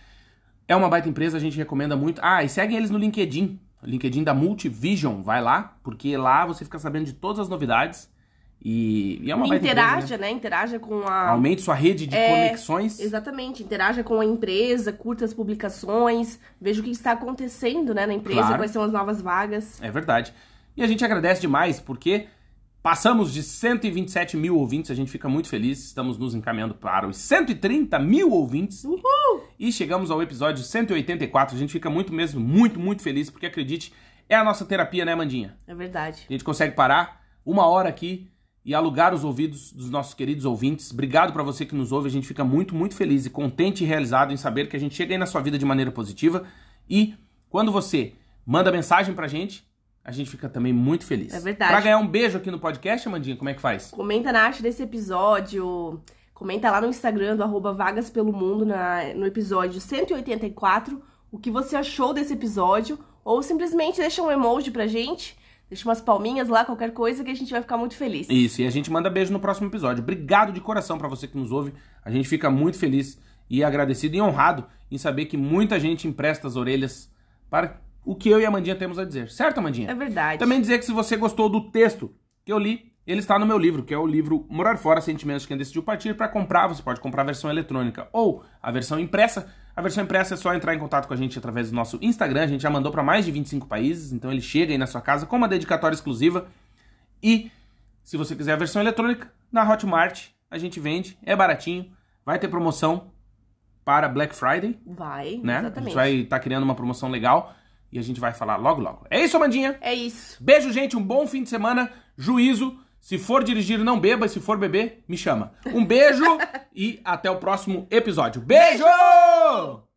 É uma baita empresa, a gente recomenda muito. Ah, e seguem eles no LinkedIn, o LinkedIn da Multivision, vai lá, porque lá você fica sabendo de todas as novidades e, e é uma baita Interaja, empresa, né? né? Interaja com a... Aumente sua rede de É, conexões. Exatamente, interaja com a empresa, curta as publicações, veja o que está acontecendo, né, na empresa, Claro. quais são as novas vagas. É verdade. E a gente agradece demais, porque passamos de cento e vinte e sete mil ouvintes, a gente fica muito feliz, estamos nos encaminhando para os cento e trinta mil ouvintes. Uhul! E chegamos ao episódio cento e oitenta e quatro, a gente fica muito mesmo, muito, muito feliz, porque acredite, é a nossa terapia, né, Mandinha? É verdade. A gente consegue parar uma hora aqui e alugar os ouvidos dos nossos queridos ouvintes. Obrigado para você que nos ouve, a gente fica muito, muito feliz e contente e realizado em saber que a gente chega aí na sua vida de maneira positiva e quando você manda mensagem pra gente, a gente fica também muito feliz. É verdade. Pra ganhar um beijo aqui no podcast, Amandinha, como é que faz? Comenta na arte desse episódio, comenta lá no Instagram do arroba Vagas Pelo Mundo, na, no episódio cento e oitenta e quatro, o que você achou desse episódio, ou simplesmente deixa um emoji pra gente, deixa umas palminhas lá, qualquer coisa, que a gente vai ficar muito feliz. Isso, e a gente manda beijo no próximo episódio. Obrigado de coração pra você que nos ouve, a gente fica muito feliz e agradecido e honrado em saber que muita gente empresta as orelhas para o que eu e a Amandinha temos a dizer. Certo, Amandinha? É verdade. Também dizer que se você gostou do texto que eu li, ele está no meu livro, que é o livro Morar Fora, Sentimentos de Quem Decidiu Partir. Para comprar, você pode comprar a versão eletrônica ou a versão impressa. A versão impressa é só entrar em contato com a gente através do nosso Instagram. A gente já mandou para mais de vinte e cinco países, então ele chega aí na sua casa com uma dedicatória exclusiva. E se você quiser a versão eletrônica, na Hotmart a gente vende, é baratinho, vai ter promoção para Black Friday. Vai, né? exatamente. A gente vai estar tá criando uma promoção legal e a gente vai falar logo, logo. É isso, Amandinha? É isso. Beijo, gente, um bom fim de semana, juízo. Se for dirigir, não beba, e se for beber, me chama. Um beijo e até o próximo episódio. Beijo!